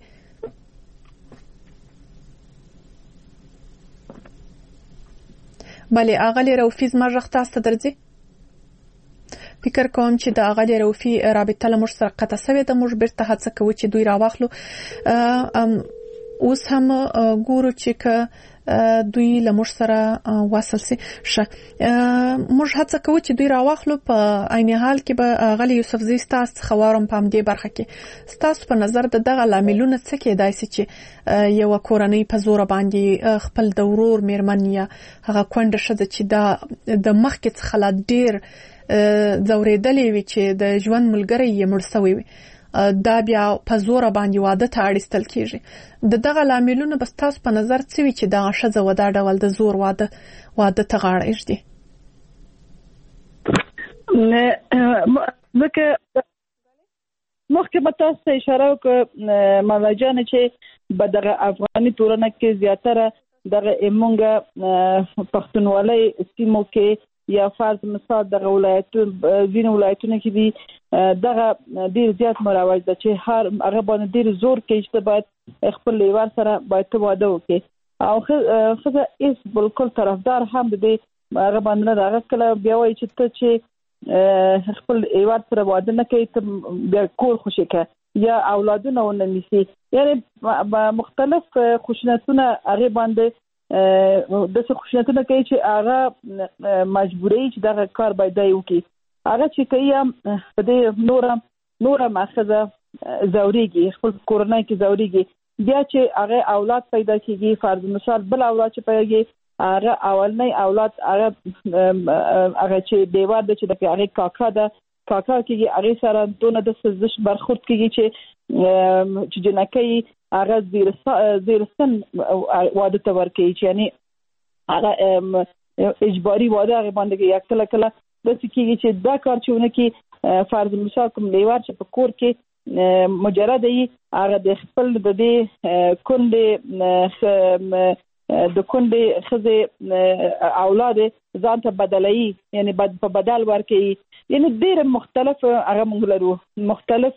بله اغلی روفي زما غږ تاسو ته درځي؟ فکر کوم چې د اغلی روفي رابطه له موږ سره قطع شوې ده. موږ بیرته هڅه کوو چې دوی راواخلو. اوس هم ګورو چې که دوی له موږ سره وصل سي. ښه موږ هڅه کوو چې دوی راواخلو. په عین حال کې به اغلی یوسفزي ستاسو څخه وارم په همدې برخه کې ستاسو په نظر د دغه لاملونه څه کېدای شي چې یو کورنۍ په زور باندې خپل د ورور میرمن یا هغه کونډه ښځه چې دا د مخکې څخه لا ډېر ځورېدلې وي چې د ژوند ملګری یې مړ شوی وي دا بیا په زور باندې واده ته اړیستل کیږي. د دغه لاملونه به تاسو په نظر څه وي چې دا ښځه ودا ډول د زور واده واده ته غاړه ایږدي؟ ځکه مخکې به تاسو ته اشاره وکړه ملاجانه چې به دغه افغاني ټولنه کې زیاتره دغه ایمونګه پښتونولۍ سیمو کې یا فرض مثال دغه ولایتونو ځینې ولایتونو کې دي دغه ډیر زیات مروج ده چې هر هغه باندې ډیر زور کوي چې باید خپل لیوار سره باید واده وکړي او خزه ایس بالکل طرفدار هم دي هغه باندې هغه کله بیا وایي چې ته چې خپل لیوار سره واده نه کوي ته بیا کور خوشی کوي یا اولادونه ونه نیسي. یعنی مختلف خشونتونه هغه باندې د څه خشونتونه کوي چې هغه مجبوري چې دغه کار باید وکړي. هغه چې کوي په دې نورم نورم ماخذه زوريږي خپل کورنۍ کې زوريږي بیا چې هغه اولاد پیدا کیږي فرض مثال بل اولاد چې پیدا کیږي هغه اولنۍ اولاد هغه هغه چې دیوار د چې د هغه کاکا ده کاکا کېږي هغه سره دونه د سزش برخورد کېږي چې چې جنکې هغه زیرسن واده ته ورکړي چې یعنی هغه اجباري واده هغه باندې یک کله کله د څه کېږي چې دا کار چېونه کې فرض مثال کوم لیوار چې په کور کې مجرد یې هغه د خپل د دې کندې د کندې خزه اولاد ځان ته بدلایي یعنی په بدل ورکړي یعنی ډېر مختلف هغه موږ لرو مختلف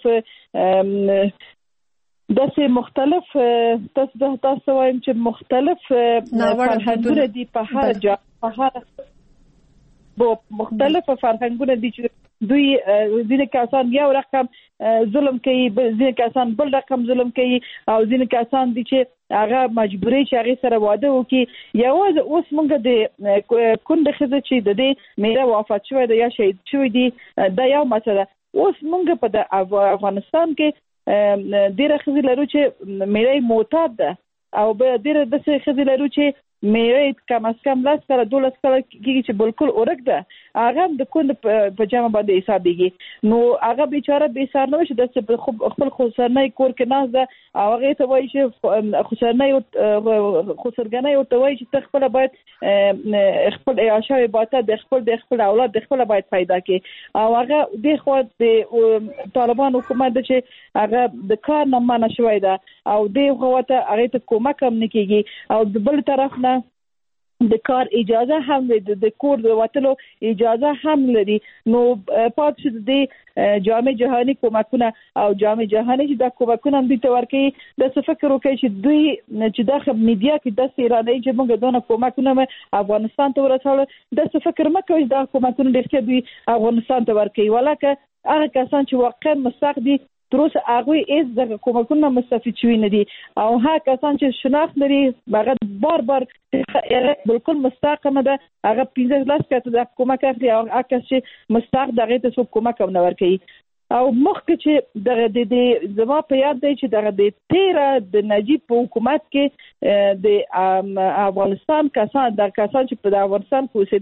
داسې مختلف تاسو تاسو وایم چې مختلف فرهنګونه دي په هر ځای په هر بو مختلف فرهنګونه دي چې دوی ځینې کسان یو رقم ظلم کوي ځینې کسان بل رقم ظلم کوي او ځینې کسان دي چې هغه مجبوري چې هغه سره واده وکړي یوازې اوس موږ د کونډه ښځه چې د دې میړه وفات شوی دی یا شهید شوی دی دا یو مسله اوس موږ په افغانستان کې ډېره ښځې لرو چې میړه معتاد ده او ډېره داسې ښځې لرو چې میړه کم از کم لس کاله دولس کاله کېږي چې بالکل ورک ده هغه د کونډې په جمع باندې حسابېږي نو هغه بیچاره بېسار نه وي چې داسې خپل خسرنۍ کور کې ناست ده او هغې ته وایي چې خسرنۍ خسرګنۍ ورته وایي چې ته خپله باید خپل عیاشا عبادت د خپل د خپل اولاد د خپله باید پیدا کړي او هغه دې خوا د طالبان حکومت ده چې هغه د کار نه منع شوی ده او دې خوا ته هغې ته کومک هم نه کېږي او د بل طرف نه د کار اجازه هم لري د کور د وټلو اجازه هم لري نو پات شو د جامع جهانی کومکونه او جامع جهانی چې د کومکونه هم دي تور کې د فکر وکړي چې دوی چې دغه میډیا کې د ایراني چې موږ دونه کومکونه افغانستان ته ورسول د فکر مکه د کومکونه د کې دوی افغانستان ته ورکړي ولکه هغه کسان چې واقعا مستحق دي تروس هغه ایز دغه کومکونه مستفید شوي نه دي او هغه کسان چې شناخت لري هغه بار بار بالکل مستحق نه ده هغه پنځه لاس کته د کومک اخلي او هغه چې مستحق دغه ته څو کومک هم نه ورکوي او مخکې چې دغه د زما په یاد دی چې دغه د تیرا د نجیب په حکومت کې د افغانستان کسان د کسان چې په افغانستان کې اوسېده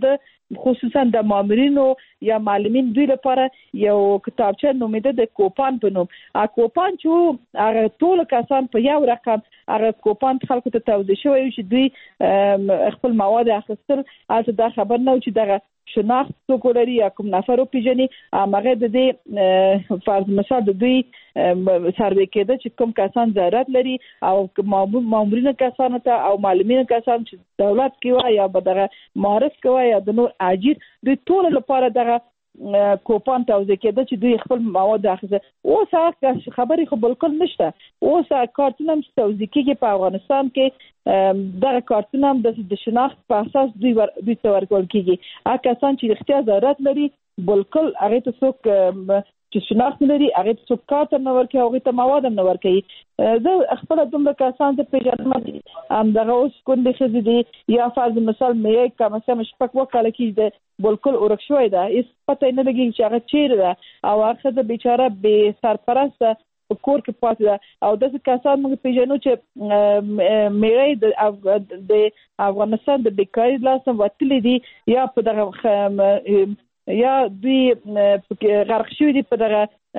خصوصا د مامورینو یا معلمین دوی لپاره یو کتابچه نومیده د کوپان په نوم. ا کوپان چې هغه ټول کسان په یو رقم هغه کوپان خلکو ته توزیع شوی چې دوی خپل مواد اخیستل. البته دا خبر نه و چې دغه شناخت څوک لري یا کوم نفر پیژني. هغه د دې فرض مثال د دوی سروې کېده چې کوم کسان ضرورت لري او مامورین کسان ته او معلمین کسان چې دولت کې وای یا به دغه معرف کې وای یا د نور اجیر دوی ټول لپاره دغه کوپان توزیع کېده چې دوی خپل مواد اخیسته. اوس هغه خبرې خو بالکل نشته. اوس کارتونه هم توزیع کېږي په افغانستان کې. دغه کارتونه هم د شناخت په اساس دوی دوی ته ورکول کېږي. هغه کسان چې اختیار ضرورت لري بالکل هغه ته څوک چې شناخت لري هغه ته څوک کارت نه ورکوي هغه ته مواد نه ورکوي. زه خپل دومره کسان ته پیژنم هم دغه اوس کندې خزي دي یا فرض مثال مې کوم څه مشپک وکاله کېده بالکل ورک شوی ده. هیڅ پته نه لګي چې هغه چیرې ده او هغه د بیچاره به سرپرسته کور کې پاتې ده. او دغه کسان موږ پیژنو چې مې د افغانستان د بیکاري لاسم وتلې دي یا په دغه یا دوی غرق شوی دي په دغه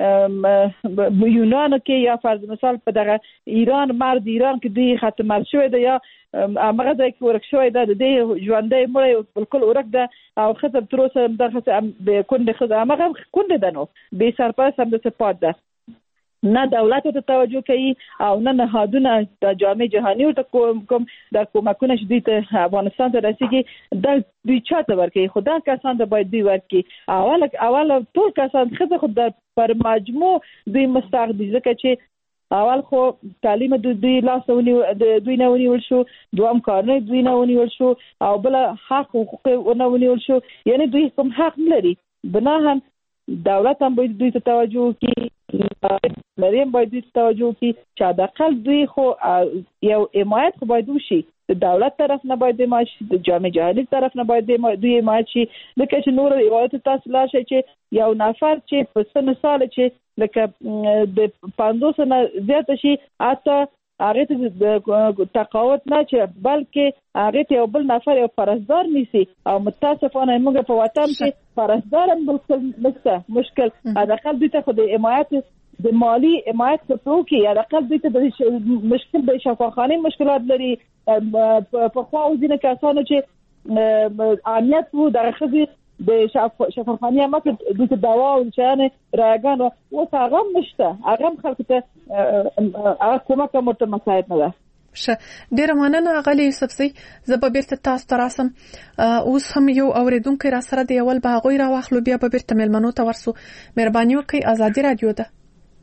یونان کې یا فرض مثال په دغه ایران مرد ایران کې دوی ختم شوی ده یا هغه ځای کې ورک شوی ده. د دې ژوندۍ مړی بالکل ورک ده او خزه تر اوسه دغه کونډه خزه هغه کونډه ده نو به سرپرست هم د سپات ده. نه دولت ته توجه کوي او نه نهادونه د جامع جهانی ته کوم کوم د کومکونه چې دوی ته افغانستان ته رسیږي د دوی چاته ورکوي. خدا کسان ته باید دوی ورکوي. اول اول ټول کسان خزه خود پر مجموع دوی مستحق دي ځکه چې اول خو تعلیم د دوی لاسونی د دوی نه ونیول شو، دوام کارونه دوی نه ونیول شو او بل حق حقوق نه ونیول شو. یعنی دوی کوم حق نه لري. بنا هم دولت هم باید دوی ته توجه وکړي، مریم باید دوی ته توجه وکړي چې حداقل دوی خو یو حمایت خو باید وشي. د دولت طرف نه باید حمایت شي، د جامع جهانی طرف نه باید دوی حمایت شي. لکه چې نور روایت تاسو لا شي چې یو نفر چې په سن سال چې لکه د پنځوس نه زیات شي اته هغه ته د تقاوت نه چې بلکې هغه ته یو بل نفر یو پرستار نیسي او متاسفانه موږ په وطن کې پرستار هم بالکل نشته. مشکل حداقل دوی ته خو د حمایت د مالی حمایت په تو کې حداقل دوی ته د مشکل د شفاخانه مشکلات لري. په خو ځینې کسانو چې امنیت وو دغه خزي د شفاخانه مکه د دوا او چانه راګانو او هغه مشته هغه خلک ته هغه کومه کومه مساعد نه ده. شه ډیره مننه غلی یوسف سي. زه به بیرته تاسو ته راسم. اوس هم یو اوریدونکو را سره دی اول به غوي را واخلو بیا به بیرته ملمنو ته ورسو. مهرباني وکړئ. ازادي رادیو ده.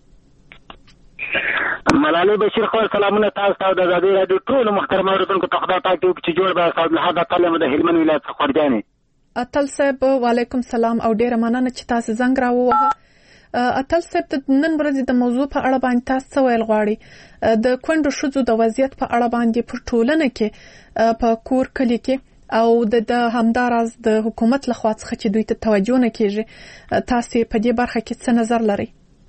ملالۍ بشیر خو سلامونه تاسو ته د ازادي رادیو ټول محترم اوریدونکو ته خدای پاک دې چې جوړ به صاحب له حدا تعالی د هلمند ولایت څخه ورجاني. اتل صاحب وعلیکم سلام او ډیره مننه چې تاسو زنګ راووه. اتل صاحب د نن ورځې د موضوع په اړه باندې تاسو ویل غواړي د کونډو ښځو د وضعیت په اړه باندې په ټولنه کې په کور کلی کې او د همداراز د حکومت لخوا څخه چې دوی ته توجه نه کیږي. تاسو په دې برخه کې څه نظر لرئ؟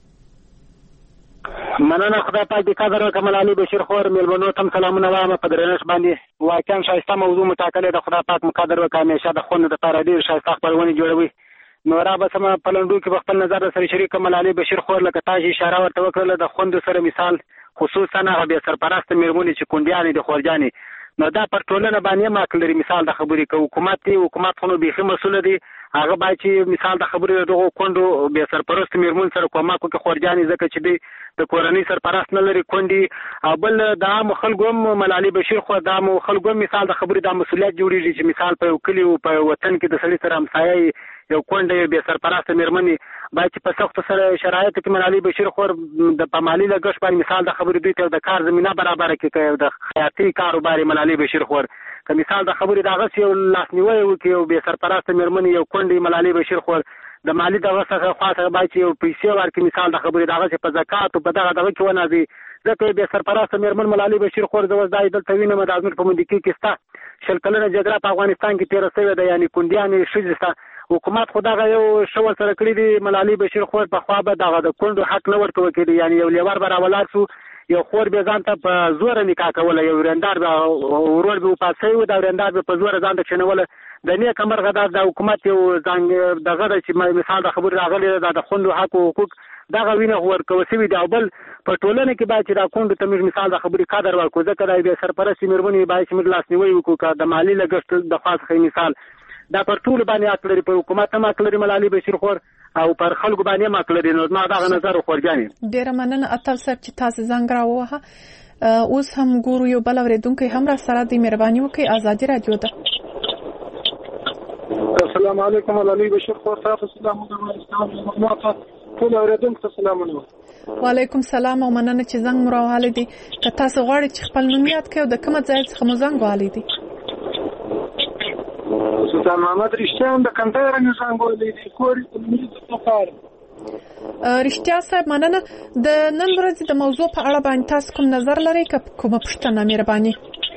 مننه خدای پاک دې قدر وکړي. ملالۍ بشیر خور ملمنو ته سلامونه وایم. په درنښت باندې واقعا شایسته موضوع مټاکلې د خدای پاک مقدر وکړي. همیشه د خوند د لپاره ډیر شایسته خپرونه جوړوي. نو را به سم په لندو کې په خپل نظر سره شریک ملالۍ بشیر خور لکه تاسو اشاره ورته وکړه د خوند سره مثال خصوصا هغه به سرپرست میرمنې چې کونډیانې د خورجانې نو دا پر ټولنه باندې ماکل لري. مثال د خبرې کوي حکومت دی حکومت خو به مسؤل دی هغه باید چې مثال د خبرې دغه کونډو به سرپرست میرمن سره کومه کوي خورجانې ځکه چې دی د کورنۍ سرپرست نه لري کونډي او بل د عام خلکو ملالۍ بشیر خو د عام خلکو مثال د خبرې د مسؤلیت جوړیږي چې مثال په کلی او په وطن کې د سړي سره همسایه یو کونډه به سرپرست میرمنې باید چې په سخت سره شرایط کې ملالۍ بشیر خور د پمالي لګښ باندې مثال د خبرې دوی ته د کار زمينه برابر کړي د حیاتي کاروبار ملالۍ بشیر خور که مثال د خبرې دغه یو لاسنیوي وکړي او به سرپرست میرمنې یو کونډه ملالۍ بشیر خور د مالی دغه څخه خاصه باید چې پیسې ورکړي مثال د خبرې دغه په زکات او په دغه دغه کې ونازي ځکه به سرپرست میرمن ملالۍ بشیر خور د وځای دلته وینم د ازمیر په مندکی کې ستا شل کلنه جګړه په افغانستان کې تیر شوې ده یعنی کونډیانې شوزستا حکومت خدای یو شول سره کړی دی ملالۍ بشیر خور په خوا به دغه د کونډو حق نه ورکوي کېږي یعنی یو لیوار بر اولاد شو یو خور به ځان ته په زور نکاح کوله یو رندار به ورور به پاسې و دا رندار به په زور ځان ته چنول د نیک مرغه د حکومت یو ځان دغه چې مثال د خبر راغلی د خوندو حق او حقوق دغه وینه ورکول شوی دی. بل په ټولنه کې باید چې دا کوند ته مثال د خبرې قدر ورکړو ځکه د سرپرستی مېرمنې باید چې لاس نیوی وکړو د مالی لګښت د خاص مثال دا پر ټول باندې اکلري په حکومت هم اکلري ملالي بشیر خور او پر خلکو باندې هم اکلري. نو ما دا نظر خورجانې ډیر مننه اتل سر چې تاسو زنګ راووه. اوس هم ګورو یو بل اوریدونکو هم را سره د مهرباني وکي آزادي رادیو ته. السلام علیکم ملالي بشیر خور تاسو سلام علیکم ماته ټول اوریدونکو ته سلامونه. وعلیکم سلام او مننه چې زنګ مراواله دي. که تاسو غواړئ چې خپل نوم یاد کړئ د کومه ځای څخه مو زنګ والی دي؟ سلطان محمد رښتیان د کنټایر نه زنګ والی دي کور په ملي تفار. رښتیا صاحب مننه. د نن ورځې د موضوع په اړه باندې تاسو کوم نظر لرئ که کومه پوښتنه مهرباني؟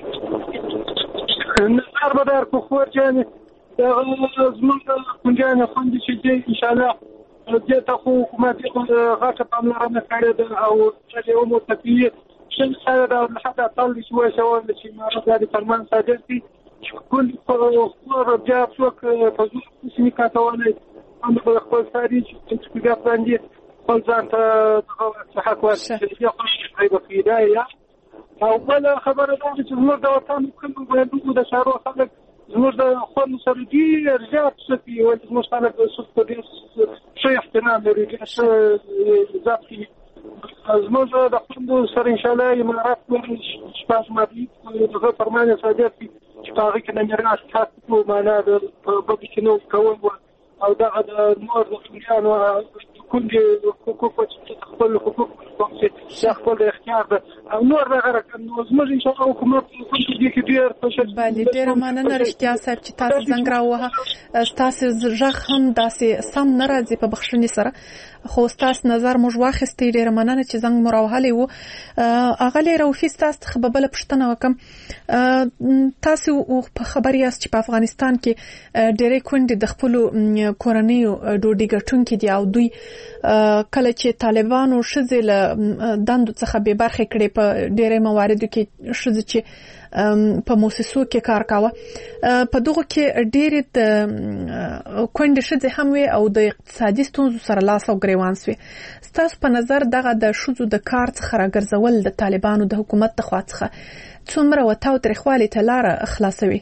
نظر به در په خور جانې زمونږ د پنجانې خوندې چې دی انشاءالله دې ته خو حکومت غټه پاملرنه کړې ده او چې یو متفقي شل سره د حتی اطل چې وایي شوال چې ماره د فرمان صادر دي چې کل خور بیا څوک په زور کوسمي کاتولی هم د خپل ساري چې بیا باندې خپل ځان ته حق ورکړي بیا خو به پیدا یا او بله خبره دا چې زموږ د وطن کوم باندې د شهرو خلک زموږ د خوند سره ډېر زیات څه کوي ولې زموږ خلک په ډېر ښه احترام لري ډېر ښه ذات کوي. زموږ د خوندو سره انشاءالله امارات پورې شپږ مادي دغه فرمان یې صادر کړي چې په هغې کې د میراث حق په معنا د په بدو کې نو کول او دغه د نور د سوریانو کوندې حقوق چې خپل حقوق چې خپل د اختیار ده او نور دغه رقم نو زموږ انشاءالله حکومت په دې کې ډېر خوشحال. بله ډېره مننه رښتیا صاحب چې تاسو زنګ راووهه. ستاسو غږ هم داسې سم نه راځي په بخښنې سره خو ستاسو نظر موږ واخیستی. ډېره مننه چې زنګ مو راوهلی و. اغلې روفي ستاسو څخه به بله پوښتنه وکړم. تاسو په خبر یاست چې په افغانستان کې ډېرې کونډې د خپلو کورنیو ډوډۍ ګټونکي دي او دوی کله چې طالبانو ښځې له دندو څخه بې برخې کړې په ډېرې مواردو کې ښځې چې په موسسو کې کار کاوه په دغو کې ډېرې د کونډې ښځې هم وي او د اقتصادي ستونزو سره لاس او ګریوان سوې. ستاسو په نظر دغه د ښځو د کار څخه راګرځول د طالبانو د حکومت د خوا څخه څومره وتاو تریخوالي ته لاره خلاصوي؟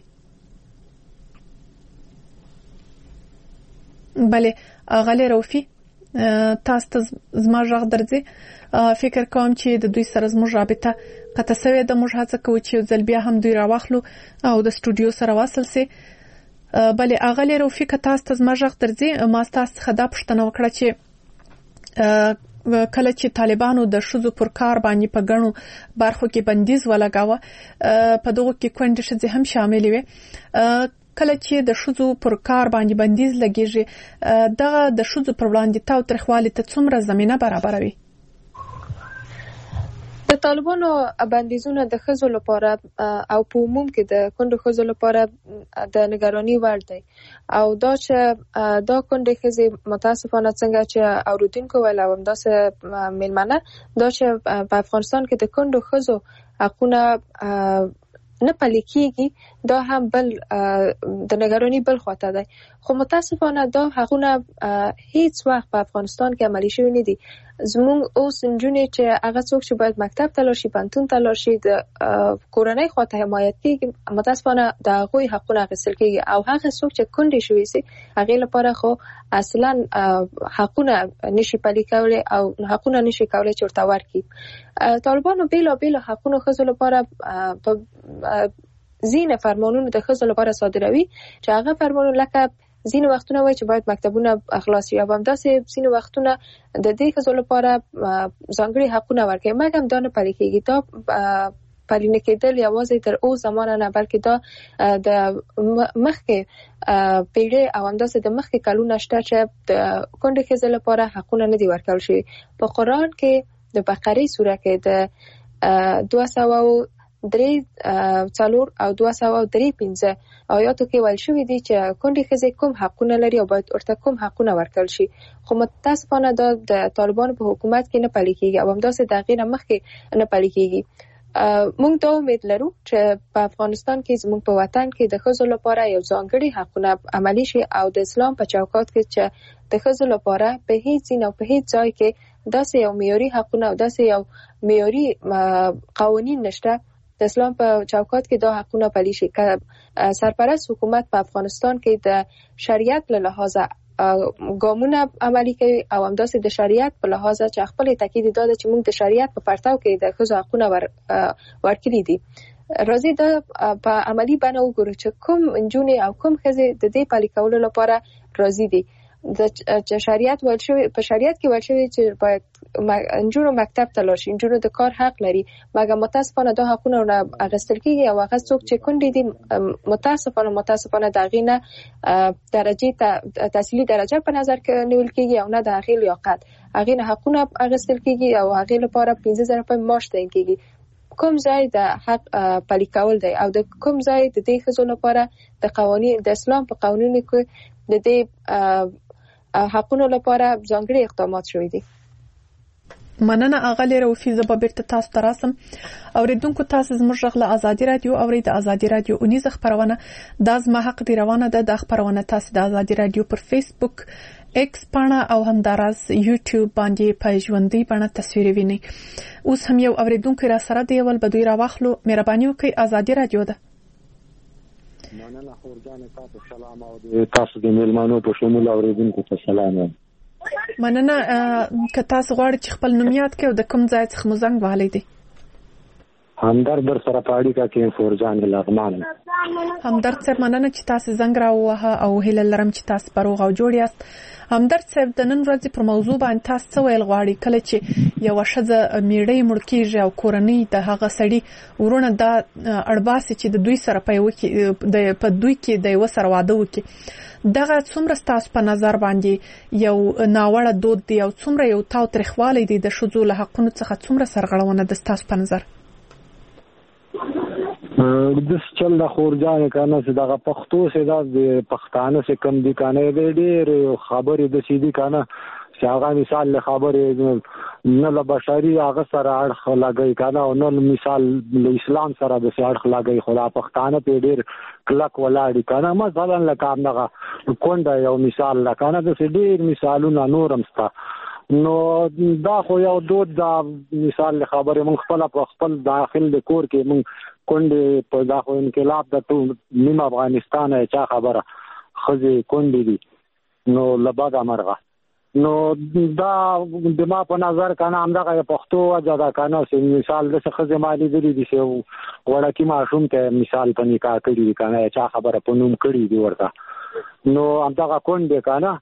بله غلی روفي تاسو ته زما غږ درځي. فکر کوم چې د دوی سره زموږ رابطه قطع شوې ده. موږ هڅه کوو چې یو ځل بیا هم دوی راواخلو او د سټوډیو سره واصل سي. بله غلی روفي که تاسو ته زما غږ درځي ما تاسو څخه دا پوښتنه وکړه چې کله چې طالبانو د ښځو پر کار باندې په ګڼو برخو کې بندیز ولګاوه په دغو کې کونډې ښځې هم شاملې وې. کله چې د ښځو پر کار باندې بندیز لګیږي دغه د ښځو پر وړاندې تاو تریخوالي ته څومره زمینه برابروي؟ د طالبانو بندیزونه د ښځو لپاره او په عموم کې د کونډو ښځو لپاره د نگرانی وړ دی او دا چې دا کونډې ښځې متاسفانه څنګه چې اوریدونکو ویل او همداسې میلمنه دا چې په افغانستان کې د کونډو ښځو حقونه نه پلي کېږي دا هم بل د نگرانی بل خواته دی. خو متاسفانه دا حقونه هیڅ وخت په افغانستان کې عملي شوي نه دي. زموږ اوس نجونې چې هغه څوک چې باید مکتب ته لاړ شي پوهنتون ته لاړ شي د کورنۍ خواته حمایت کېږي متاسفانه د هغوی حقونه اخیستل کېږي او هغه څوک چې کونډې شوي سي هغې لپاره خو اصلا حقونه نشي پلي کولی او حقونه نشي کولی چې ورته ورکړي. طالبانو بېلابېلو حقونو ښځو لپاره په ځینې فرمانونو د ښځو لپاره صادروي چې هغه فرمانونه لکه ځینې وختونه وایي چې باید مکتبونه خلاص شي او همداسې ځینې وختونه د دې ښځو لپاره ځانګړي حقونه ورکوي مګر دا نه پلي کېږي. دا پلي نه کېدل یوازې تر اوس زمانه نه بلکې دا د مخکې پیړۍ او همداسې د مخکې کلونه شته چې د کونډې ښځې لپاره حقونه نه دي ورکول شوي. په قرآن کې د بقرې سوره کې د دوه سوه درې څلور او دوه سوه درې پنځه آیاتو کې ویل شوي دي چې کونډې ښځې کوم حقونه لري او باید ورته کوم حقونه ورکړل شي. خو متاسفانه دا د طالبانو په حکومت کې نه پلي کېږي او همداسې د هغې نه مخکې نه پلي کېږي. موږ دا امید لرو چې په افغانستان کې زموږ په وطن کې د ښځو لپاره یو ځانګړي حقونه عملي شي او د اسلام په چوکاټ کې چې د ښځو لپاره په هیڅ ځای او په هیڅ ځای کې داسې یو معیاري حقونه او داسې یو معیاري قوانین نشته. د اسلام په چوکاټ کې دا حقونه پلي شي که سرپرست حکومت په افغانستان کې د شریعت له لحاظه ګامونه عملي کوي او همداسې د شریعت په لحاظ چې خپل تاکید داده چې موږ د شریعت په پرتو کې د ښځو حقونه ور ورکړي دي. راځي دا په عملی بڼه وګورو چې کوم نجونې او کوم ښځې د دې پلي کولو لپاره راضي دي. د شریعت ویل شوی په شریعت کې ویل شوی چې باید نجونو مکتب ته لاړ شي، نجونو د کار حق لري، مګر متاسفانه دا حقونه نه اخیستل کیږي او هغه څوک چې کونډې دي متاسفانه متاسفانه د هغې نه درجې تحصیلي درجه په نظر کې نیول کیږي او نه د هغې لیاقت، هغې نه حقونه اخیستل کیږي او هغې لپاره پنځه زره روپۍ معاش تعیین کیږي. کوم ځای د حق پلي کول دی او د کوم ځای د دې ښځو لپاره د قوانین د اسلام په قانونو کې د دې حقونو لپاره ځانګړي اقدامات شوي دي. مننه اغلی روفي زه به بیرته تاسو ته راسم. اوریدونکو تاسو زموږ غږ له ازادي رادیو اورئ. د ازادي رادیو اونیزه خبرونه د زما حق دی روانه ده. د خبرونه تاسو د ازادي رادیو پر فیسبوک ایکس پاڼه او همداراز یوټیوب باندې په ژوندۍ بڼه تصویر وینئ. اوس هم یو اوریدونکو را سره دی ول بدوی را واخلو. مهرباني وکړئ. ازادي رادیو ده. مننه خورجان تاسو سلام او تاسو د میلمانو په شمول اوریدونکو ته سلام. مننه که تاسو غواړئ چې خپل نوم یاد کړئ او د کوم ځای څخه مو زنګ وهلی دی؟ همدرد در سره په اړیکه کې فورجان لغمان. همدرد صاحب مننه چې تاسو زنګ راووهه او هیله لرم چې تاسو په روغ او جوړ یاست. همدرد صاحب د نن ورځې پر موضوع باندې تاسو څه ویل غواړئ کله چې یوه ښځه میړه مړ کیږي او کورنۍ د هغه سړي ورونه دا اړباسي چې د دوی سره په یوه کې په دوی کې د یوه سره واده وکړي، دغه څومره ستاسو په نظر باندې یو ناوړه دود دی او څومره یو تاوتریخوالی دی د ښځو له حقونو څخه څومره سرغړونه ده ستاسو په نظر؟ دس چل د خورجان کنه چې دغه پښتو سي د پښتانه سي کم دي کنه ډېر خبرې د سيدي کنه چې هغه مثال له خبرې نه له بشري هغه سره اړه لګي کنه او نه مثال له اسلام سره د اړه لګي، خو د پښتانه په ډېر کلک ولاړی کنه مثلا لکه هغه کونډه یو مثال لکنه د ډېر مثالونه نورم ستا. نو دا خو یو دود دا مثال له خبرې مونږ خپل په خپل داخل د کور کې مونږ کونډې په دا خو انقلاب د ټول نیم افغانستان چا خبره خځې کونډې دي نو لباده مرغه. نو دا د ما په نظر کنه همدغه پښتو وجه دا کنه چې مثال د خځې مالي دي دي چې وړکې ماشوم ته مثال په نکاح کړي دي کنه چا خبره په نوم کړي دي ورته، نو همدغه کونډې کنه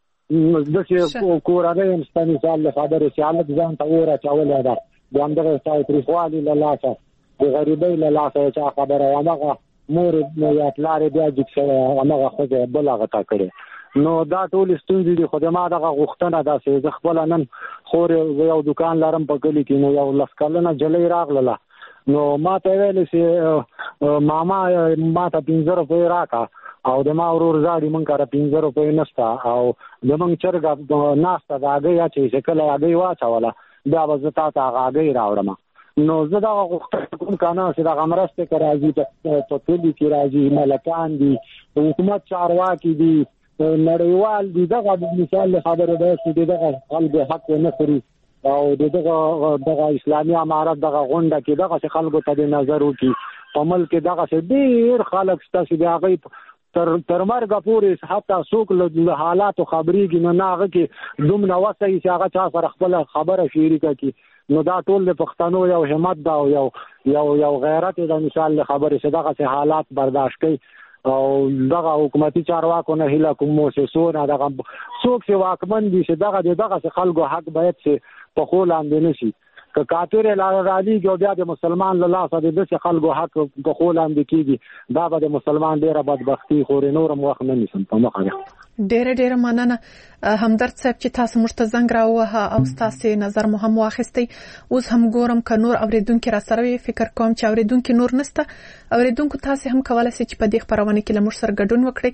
د چې کورانه هم مثال له خبرې چې حالت ځان ته ور اچولې ده د همدغه تاوتریخوالي له لاسه د غریبۍ له لاسه چا خبره هغه مور یا پلار بیا جګ شوی هغه ښځه بل هغه تا کړې، نو دا ټول ستونزې دي. خو د ما دغه غوښتنه ده چې زه خپله نن خور یو دکان لرم په کلي کې، نو یو لس کلنه جلۍ راغله نو ما ته ویلې چې ماما ما ته پنځه روپۍ راکړه او د ما ورور زاړي مونږ کاره پنځه روپۍ نشته او د مونږ چرګه ناسته د هګۍ اچوي چې کله هګۍ واچوله بیا به زه تا ته هغه هګۍ راوړم. نو زه دغه غوښتنه کوم کنه چې دغه مرستې که راځي په کلي کې راځي ملکان دي حکومت چارواکي دي نړیوال دي، دغه مثال له خبرې ده چې دغه خلکو حق نه خوري او دغه دغه اسلامي امارت دغه غونډه کې دغه خلکو ته د نظر وکړي په ملک کې دغه ډېر خلک شته چې د هغوی تر تر مرګه پورې حتی څوک له حالاتو خبرېږي نو نه هغه کې دومره وسه وي چې هغه چا سره خپله خبره شریکه کړي. نو دا ټول د پښتنو یو همت ده او یو یو یو غیرت ده مثال له خبرې چې دغسې حالات برداشت کوي او دغه حکومتي چارواکو نه هیله کوم موسسو نه دغه څوک چې واکمن دي چې دغه د دغسې خلکو حق باید چې په خو لاندې نه شي، که کافر رالیږي او بیا د مسلمان له لاسه د داسې خلکو حق په خو لاندې کېږي دا به د مسلمان ډېره بدبختي خوري. نور هم وخت نه نیسم په مخه ده. ډېره ډېره مننه همدرد صاحب چې تاسو موږ ته زنګ راووهه او ستاسې نظر مو هم واخیستی. اوس هم ګورم که نور اورېدونکي را سره وي، فکر کوم چې اورېدونکي نور نشته. اورېدونکو تاسې هم کولی شئ چې په دې خپرونه کې له موږ سره ګډون وکړئ.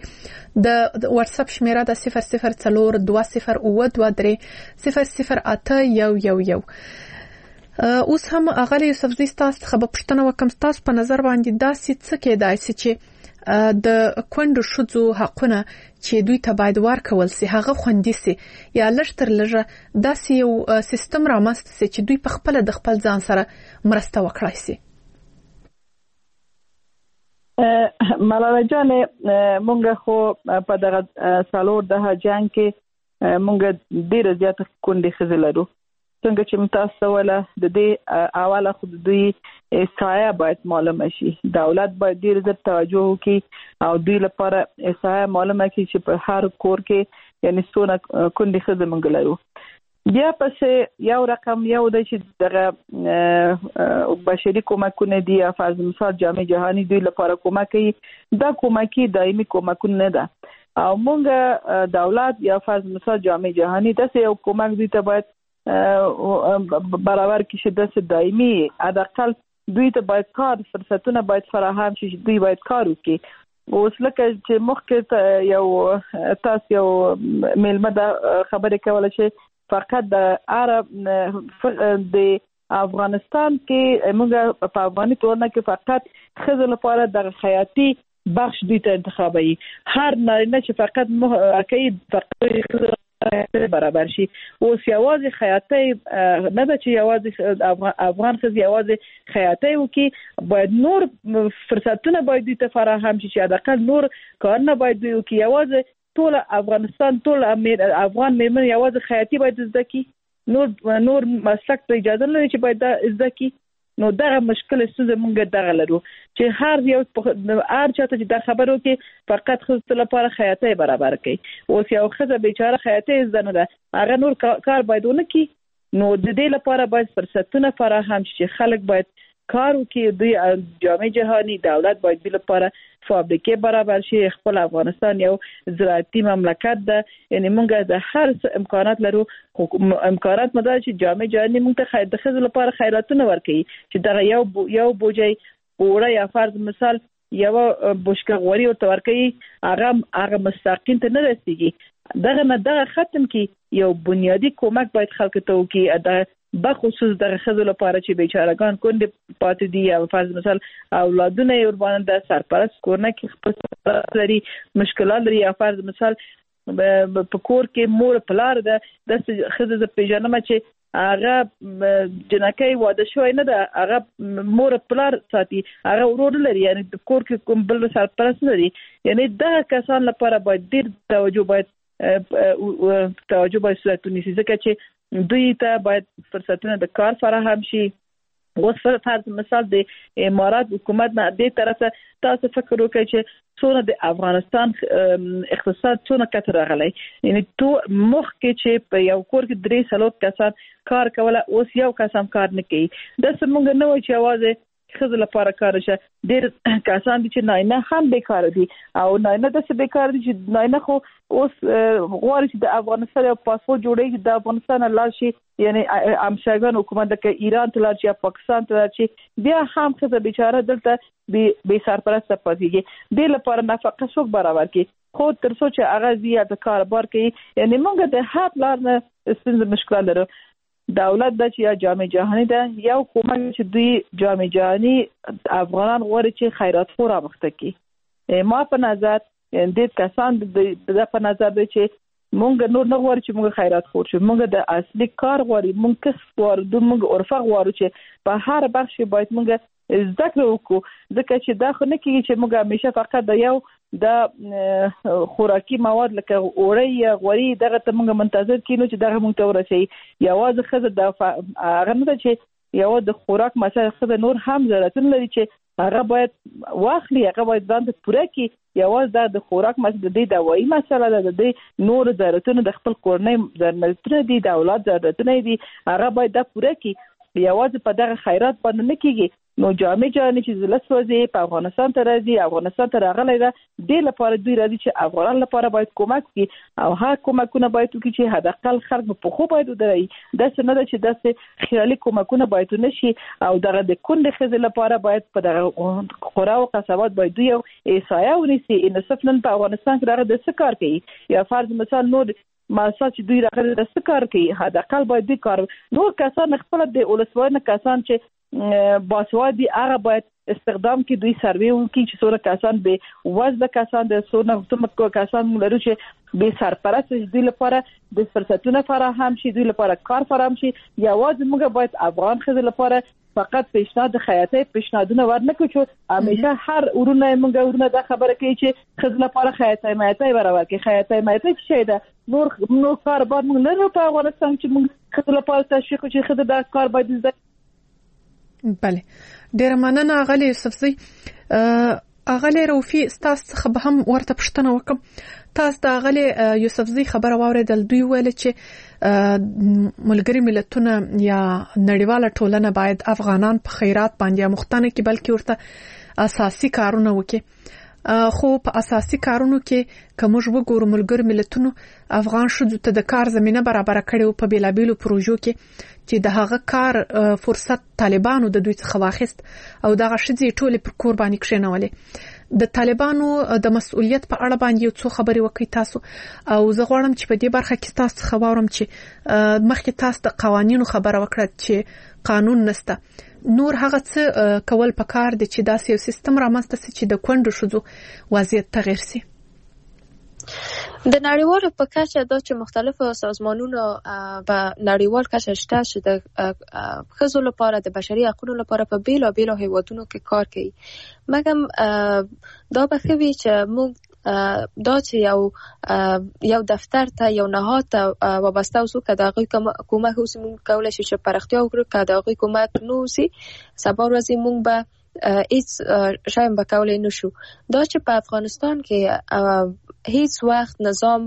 د واتساپ شمیره ده صفر صفر څلور دوه صفر اووه دوه درې صفر صفر اته یو یو یو. اوس هم اغلی یوسفزي تاسو خبر پښتنه وکم تاسو په نظر باندې داسې څه کېدای شي چې د کونډو شذو حقونه چې دوی ته باید ورکول سي هغه خوندي سي یا لږ تر لږه داسې یو سیستم رامنځته سي چې دوی په خپل د خپل ځان سره مرسته وکړای سي. ملاله جان مونږ خو په دغه سالور د جنگ کې مونږ ډیر زیات کونډې خزه لرو. څنګه چې متاسو ولا د دې اواله خود دوی اسایه باید معلومه شي. دولت باید ډیر زیات توجه وکړي او دوی لپاره اسایه معلومه کړي چې په هر کور کې یعنی څونه کونډې خزه مونږ لرو. بیا پسې یو رقم یو د چې دغه بشري کومکونه دي یا فرض مثال جامع جهانی دوی لپاره کومک کوي. دا کومکی دایمي کومکونه نه ده او مونږ دولت یا فرض مثال جامع جهانی داسې یو کومک دوی ته باید برابر کې شي د دایمي حداقل دوی ته باید کار فرصتونه باید فراهم شي دوی باید کار وکړي. اوس لکه چې مخکې یو تاسو یو ملمه د خبرې کوله چې فقط د عرب د افغانستان کې موږ په افغاني ټولنه کې فقط خزه لپاره د خیاطي بخش دوی ته انتخابي هر نارینه چې فقط مهکې فقط برابر شي. اوس یوازې خیاطي نه ده چې یوازې افغان خزه یوازې خیاطي وکي باید نور فرصتونه باید دوی ته فراهم شي چې حداقل نور کارونه باید دوی وکي. یوازې ټول افغانستان ټول افغان میرمن یوازې خیاطي باید زده کی نور نور مسلک ته اجازه نه چې باید زده کی. نو دغه مشکل څه موږ دغه لرو چې هر یو هر چاته چې دا خبرو کې فقط خزه لپاره خیاطي برابر کړي. اوس یو خزه بیچاره خیاطي زده نه ده هغه نور کار باید ونه کی. نو د دې لپاره باید فرصتونه فراهم شي خلک باید کار وکړي. دوی جامع جهانی دولت باید د لپاره فابریکې برابر شي. خپل افغانستان یو زراعتي مملکت ده یعنی موږ د هر امکانات لرو. امکانات مده چې جامع جهانی موږ ته د خزه لپاره خیراتونه ورکړي چې دا یو یو بوجي اوره یا فرض مثال یو بوشکه غوري ورته ورکړي هغه هغه مستقیم ته نه رسیږي. دغه نه دغه ختم کی یو بنیادی کومک باید خلکو ته وکړي د بخصوص د خزو لپاره چې بیچارهګان کونډې پاتې دي او فرض مثال اولادونه یې ورباندې د سرپرست کورنۍ کې خپل لري مشکلات لري یا فرض مثال په کور کې مور پلار ده د خزو د پیژنم چې هغه جنکۍ واده شوی نه ده هغه مور پلار ساتي هغه ورور لري یعنی د کور کې کوم بل سرپرست لري. یعنی دا کسان لپاره باید ډیر توجه باید توجه باید صورت ونیسي ځکه چې دوی ته باید فرصتونه د کار فراهم شي. اوس فرض مثال د امارات حکومت نه دې طرفه تاسو فکر وکړئ چې څونه د افغانستان اقتصاد څونه کتر راغلی یعنی تو مخ کې چې په یو کور کې درې څلور کسان کار کوله اوس یو کس هم کار نه کوي. د سمونګ نه وای چې आवाज خزه لپاره کار شه ډیر کسان دي چې ناینه هم بیکار دي او ناینه د څه بیکار دي چې ناینه خو اوس غواړي چې د افغانستان یو پاسپورت جوړي چې د افغانستان لاړ شي یعنی امشاګان حکومت د ایران ته لاړ شي یا پاکستان ته لاړ شي بیا هم خزه بیچاره دلته به سرپرست پاتېږي د لپاره نفقه څوک برابر کوي خو تر څو چې هغه زیات کاربار کوي یعنی موږ د هر لار نه ستونزې مشکل لرو. دولت د چې یا جامع جهانی ده یو کومک چې دوی جامع جهانی افغانان غواړي چې خیرات خور مخته کی. ما په نظر د کسان د په نظر دی چې مونږ نور نه غواړو چې مونږ خیرات خور شو مونږ د اصلي کار غواړو مونږ کس غواړو مونږ عرفه غواړو چې په هر بخش باید مونږ ذکر وکړو ځکه چې دا خو نه کیږي چې موږ همیشه فقط د یو د خوراکي مواد لکه اوړی یا غوړي دغه ته موږ منتظر کینو چې دغه موږ ته ورسي یوازې خزه د هغه نه چې یو د خوراک مسله خزه نور هم ضرورتونه لري چې هغه باید واخلي هغه باید ځان ته پوره کړي یوازې د خوراک مسله د دوايي مسله ده د نور ضرورتونه د خپل کورنۍ ضرورتونه دي د اولاد ضرورتونه دي هغه باید د پوره کړي یوازې په دغه خیرات باندې نه کیږي. نو جامع جهانی چې زلس وځي په افغانستان ته راځي افغانستان ته راغلی ده د لپاره دوی راځي چې افغانان لپاره باید کومک وکړي او هغه کومکونه باید وکړي چې حداقل خلک په خو باید ودري داسې نه ده چې داسې خیالي کومکونه باید نشي او دغه د کونډې خزې لپاره باید په دغه قرا او قصبات باید دوی یو ایسایا ونیسي ان صفنن په افغانستان کې دغه د څه کار کوي یا فرض مثال نور مؤسسات چې دوی راغلي د څه کار کوي حد اقل باید دې کار نور کسان خپل د ولسوالۍ کسان چې باسوادي هغه باید استخدام کې دوی سروې وکړي چې څوره کسان به وزله کسان د څونه تمکو کسان لري چې به سرپرست دوی لپاره د فرصتونو فراهم شي دوی لپاره کار فراهم شي یوازې موږ باید افغان خزل لپاره فقط پیشنهاد خیاطي پیشنهادونه ورنکو چې همیشه هر ورونه موږ ورونه د خبره کوي چې خزل لپاره خیاطي مایته برابر کې خیاطي مایته شي دا نور نو کار باید موږ نه په افغانستان چې موږ خزل لپاره تشویق چې خزل د کار باید زده بله ډیر مننه اغلی یوسفزی اغلی روفي تاسو څخه به هم ورته پښتنه وکم تاسو د اغلی یوسفزی خبره واوریدل دوی ویل چې ملګری ملتونه یا نړیواله ټولنه باید افغانان په خیرات باندې مختنه کې بلکې ورته اساسي کارونه وکړي خو په اساسي کارونو کې کوم وګورو ملګری ملتونو افغان شوه ته د کار زمينه برابر کړي په بیلابیلو پروژو کې چې د هغه کار فرصت طالبانو د دوی څخه واخیست او دغه شذې ټوله پر قرباني کښینولې د طالبانو د مسؤلیت په اړه باندې یو څه خبرې وکړي تاسو او زه غواړم چې په دې برخه کې تاسو خبرم چې مخکې تاسو د قوانینو خبره وکړه چې قانون نشته نور هغه څه کول پکار دي چې داسې یو سیستم رامنځته شي چې د کونډو شذو وضعیت تغیر شي د نړیوالو په کچه دا چې مختلفو سازمانونو په نړیوال کچه شته چې د ښځو لپاره د بشري حقوقو لپاره په بیلو بیلو هیوادونو کې کار کوي مګم دا به ښه وي چې موږ دا چې یو یو دفتر ته یو نهاد ته وابسته اوسو که د هغوی کومک اوسي موږ کولی شو چې پراختیا وکړو که د هغوی کومک نه اوسي سبا ورځې موږ به هیڅ شایم به کولی نشو دا چې په افغانستان کې هیڅ وخت نظام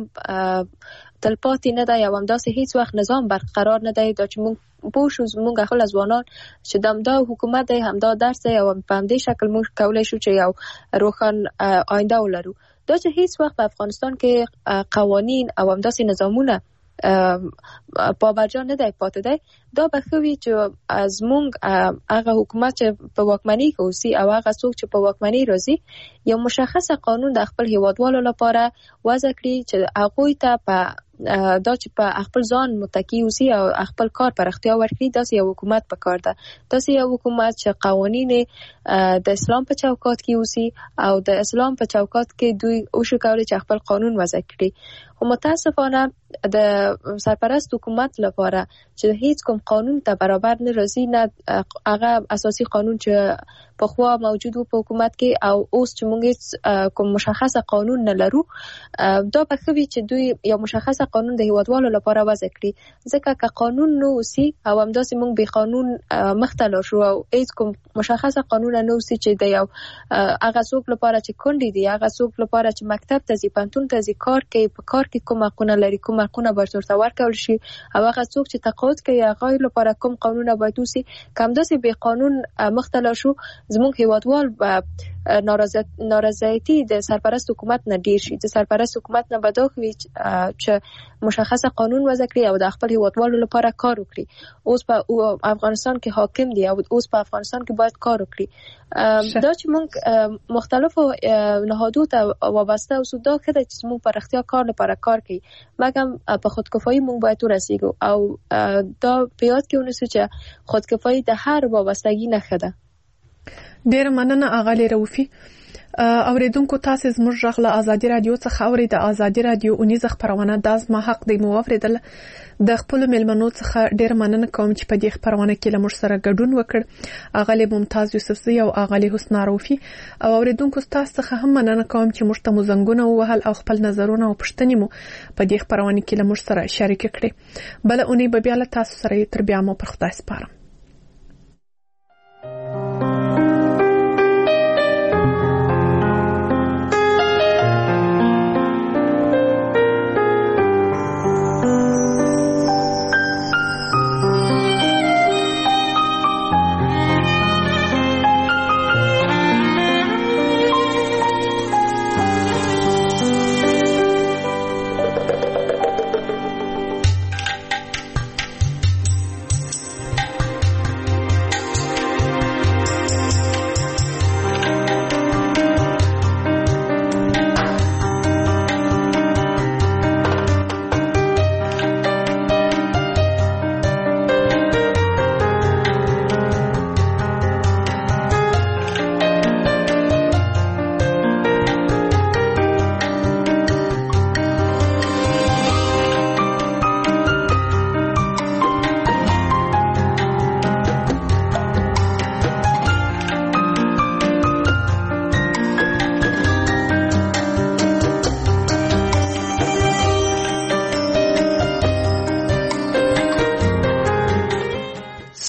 تلپاتې نه دی او همداسې هیڅ وخت نظام برقرار نه دی دا چې موږ پوه شو زموږ خپل ځوانان چې د همدا حکومت دی همدا درس دی او په همدې شکل موږ کولی شو چې یو روښان آینده ولرو دا چې هیڅ وخت په افغانستان کې قوانین او همداسې نظامونه پابرجا نه دی پاتې دی دا به ښه وي چې زموږ هغه حکومت چې په واکمنۍ کې اوسي او هغه څوک چې په واکمنۍ راځي یو مشخصه قانون د خپل هیوادوالو لپاره وضع کړي چې هغوی ته په دا چې په خپل ځان متکی اوسي او خپل کار پر اختیار ورکړي داسې یو حکومت پکار ده داسې یو حکومت چې قوانین د اسلام په چوکاټ کې اوسي او د اسلام په چوکاټ کې دوی اوشو کوي چې خپل قانون وضع کړي خو متاسفانه د سرپرست حکومت لپاره چې هیڅ کوم قانون ته برابر نه راځي نه هغه اساسي قانون چې په خوا موجود وو په حکومت کې او اوس چې موږ کوم مشخصه قانون نه لرو دا به ښه وي چې دوی یو مشخصه قانون د هیوادوالو لپاره وضع کړي ځکه که قانون نه اوسي او همداسې موږ به قانون مخته لاړ شو او هیڅ کوم مشخصه قانون نه اوسي چې د یو هغه څوک لپاره چې کونډې دي هغه څوک لپاره چې مکتب ته ځي پوهنتون ته ځي کار کوي په کار کې کوم حقونه لري کوم حقونه باید ورته ورکړل شي او هغه څوک چې تقاعد کوي هغه لپاره کوم قانونه باید اوسي که همداسې بې قانون مخته لاړ شو زموږ هیوادوال به نارضایتي د سرپرست حکومت نه ډیر شي د سرپرست حکومت نه به دا وي چې مشخصه قانون وضع کړي او د خپل هیوادوالو لپاره کار وکړي اوس په افغانستان کې حاکم دي او اوس په افغانستان کې باید کار وکړي دا چې موږ مختلفو نهادونو ته وابسته اوسو دا ښه ده چې موږ پر اختیار کار لپاره کار کوي مګر په خودکفایي موږ باید ورسیږو او دا په یاد کې ونیسو چې خودکفایي د هر وابستګي نښه ده ډیر مننه اغلی روفي اوریدونکو تاسو زموږ غږ له ازادي رادیو څخه اورئ د ازادي رادیو اونیزه خبرونه د زما حق دی مو اوریدل د خپل ملمنو څخه ډیر مننه کوم چې په دې خبرونه کې لمر سره ګډون وکړ اغلی ممتاز یوسفزی او اغلی حسنا روفي او اوریدونکو تاسو څخه هم مننه کوم چې مشته مزنګونه وهل او خپل نظرونه او پښتنې مو په دې خبرونه کې لمر سره شریک کړي بل اونۍ به بیا له تاسو سره تر بیا مو پر خدای سپارم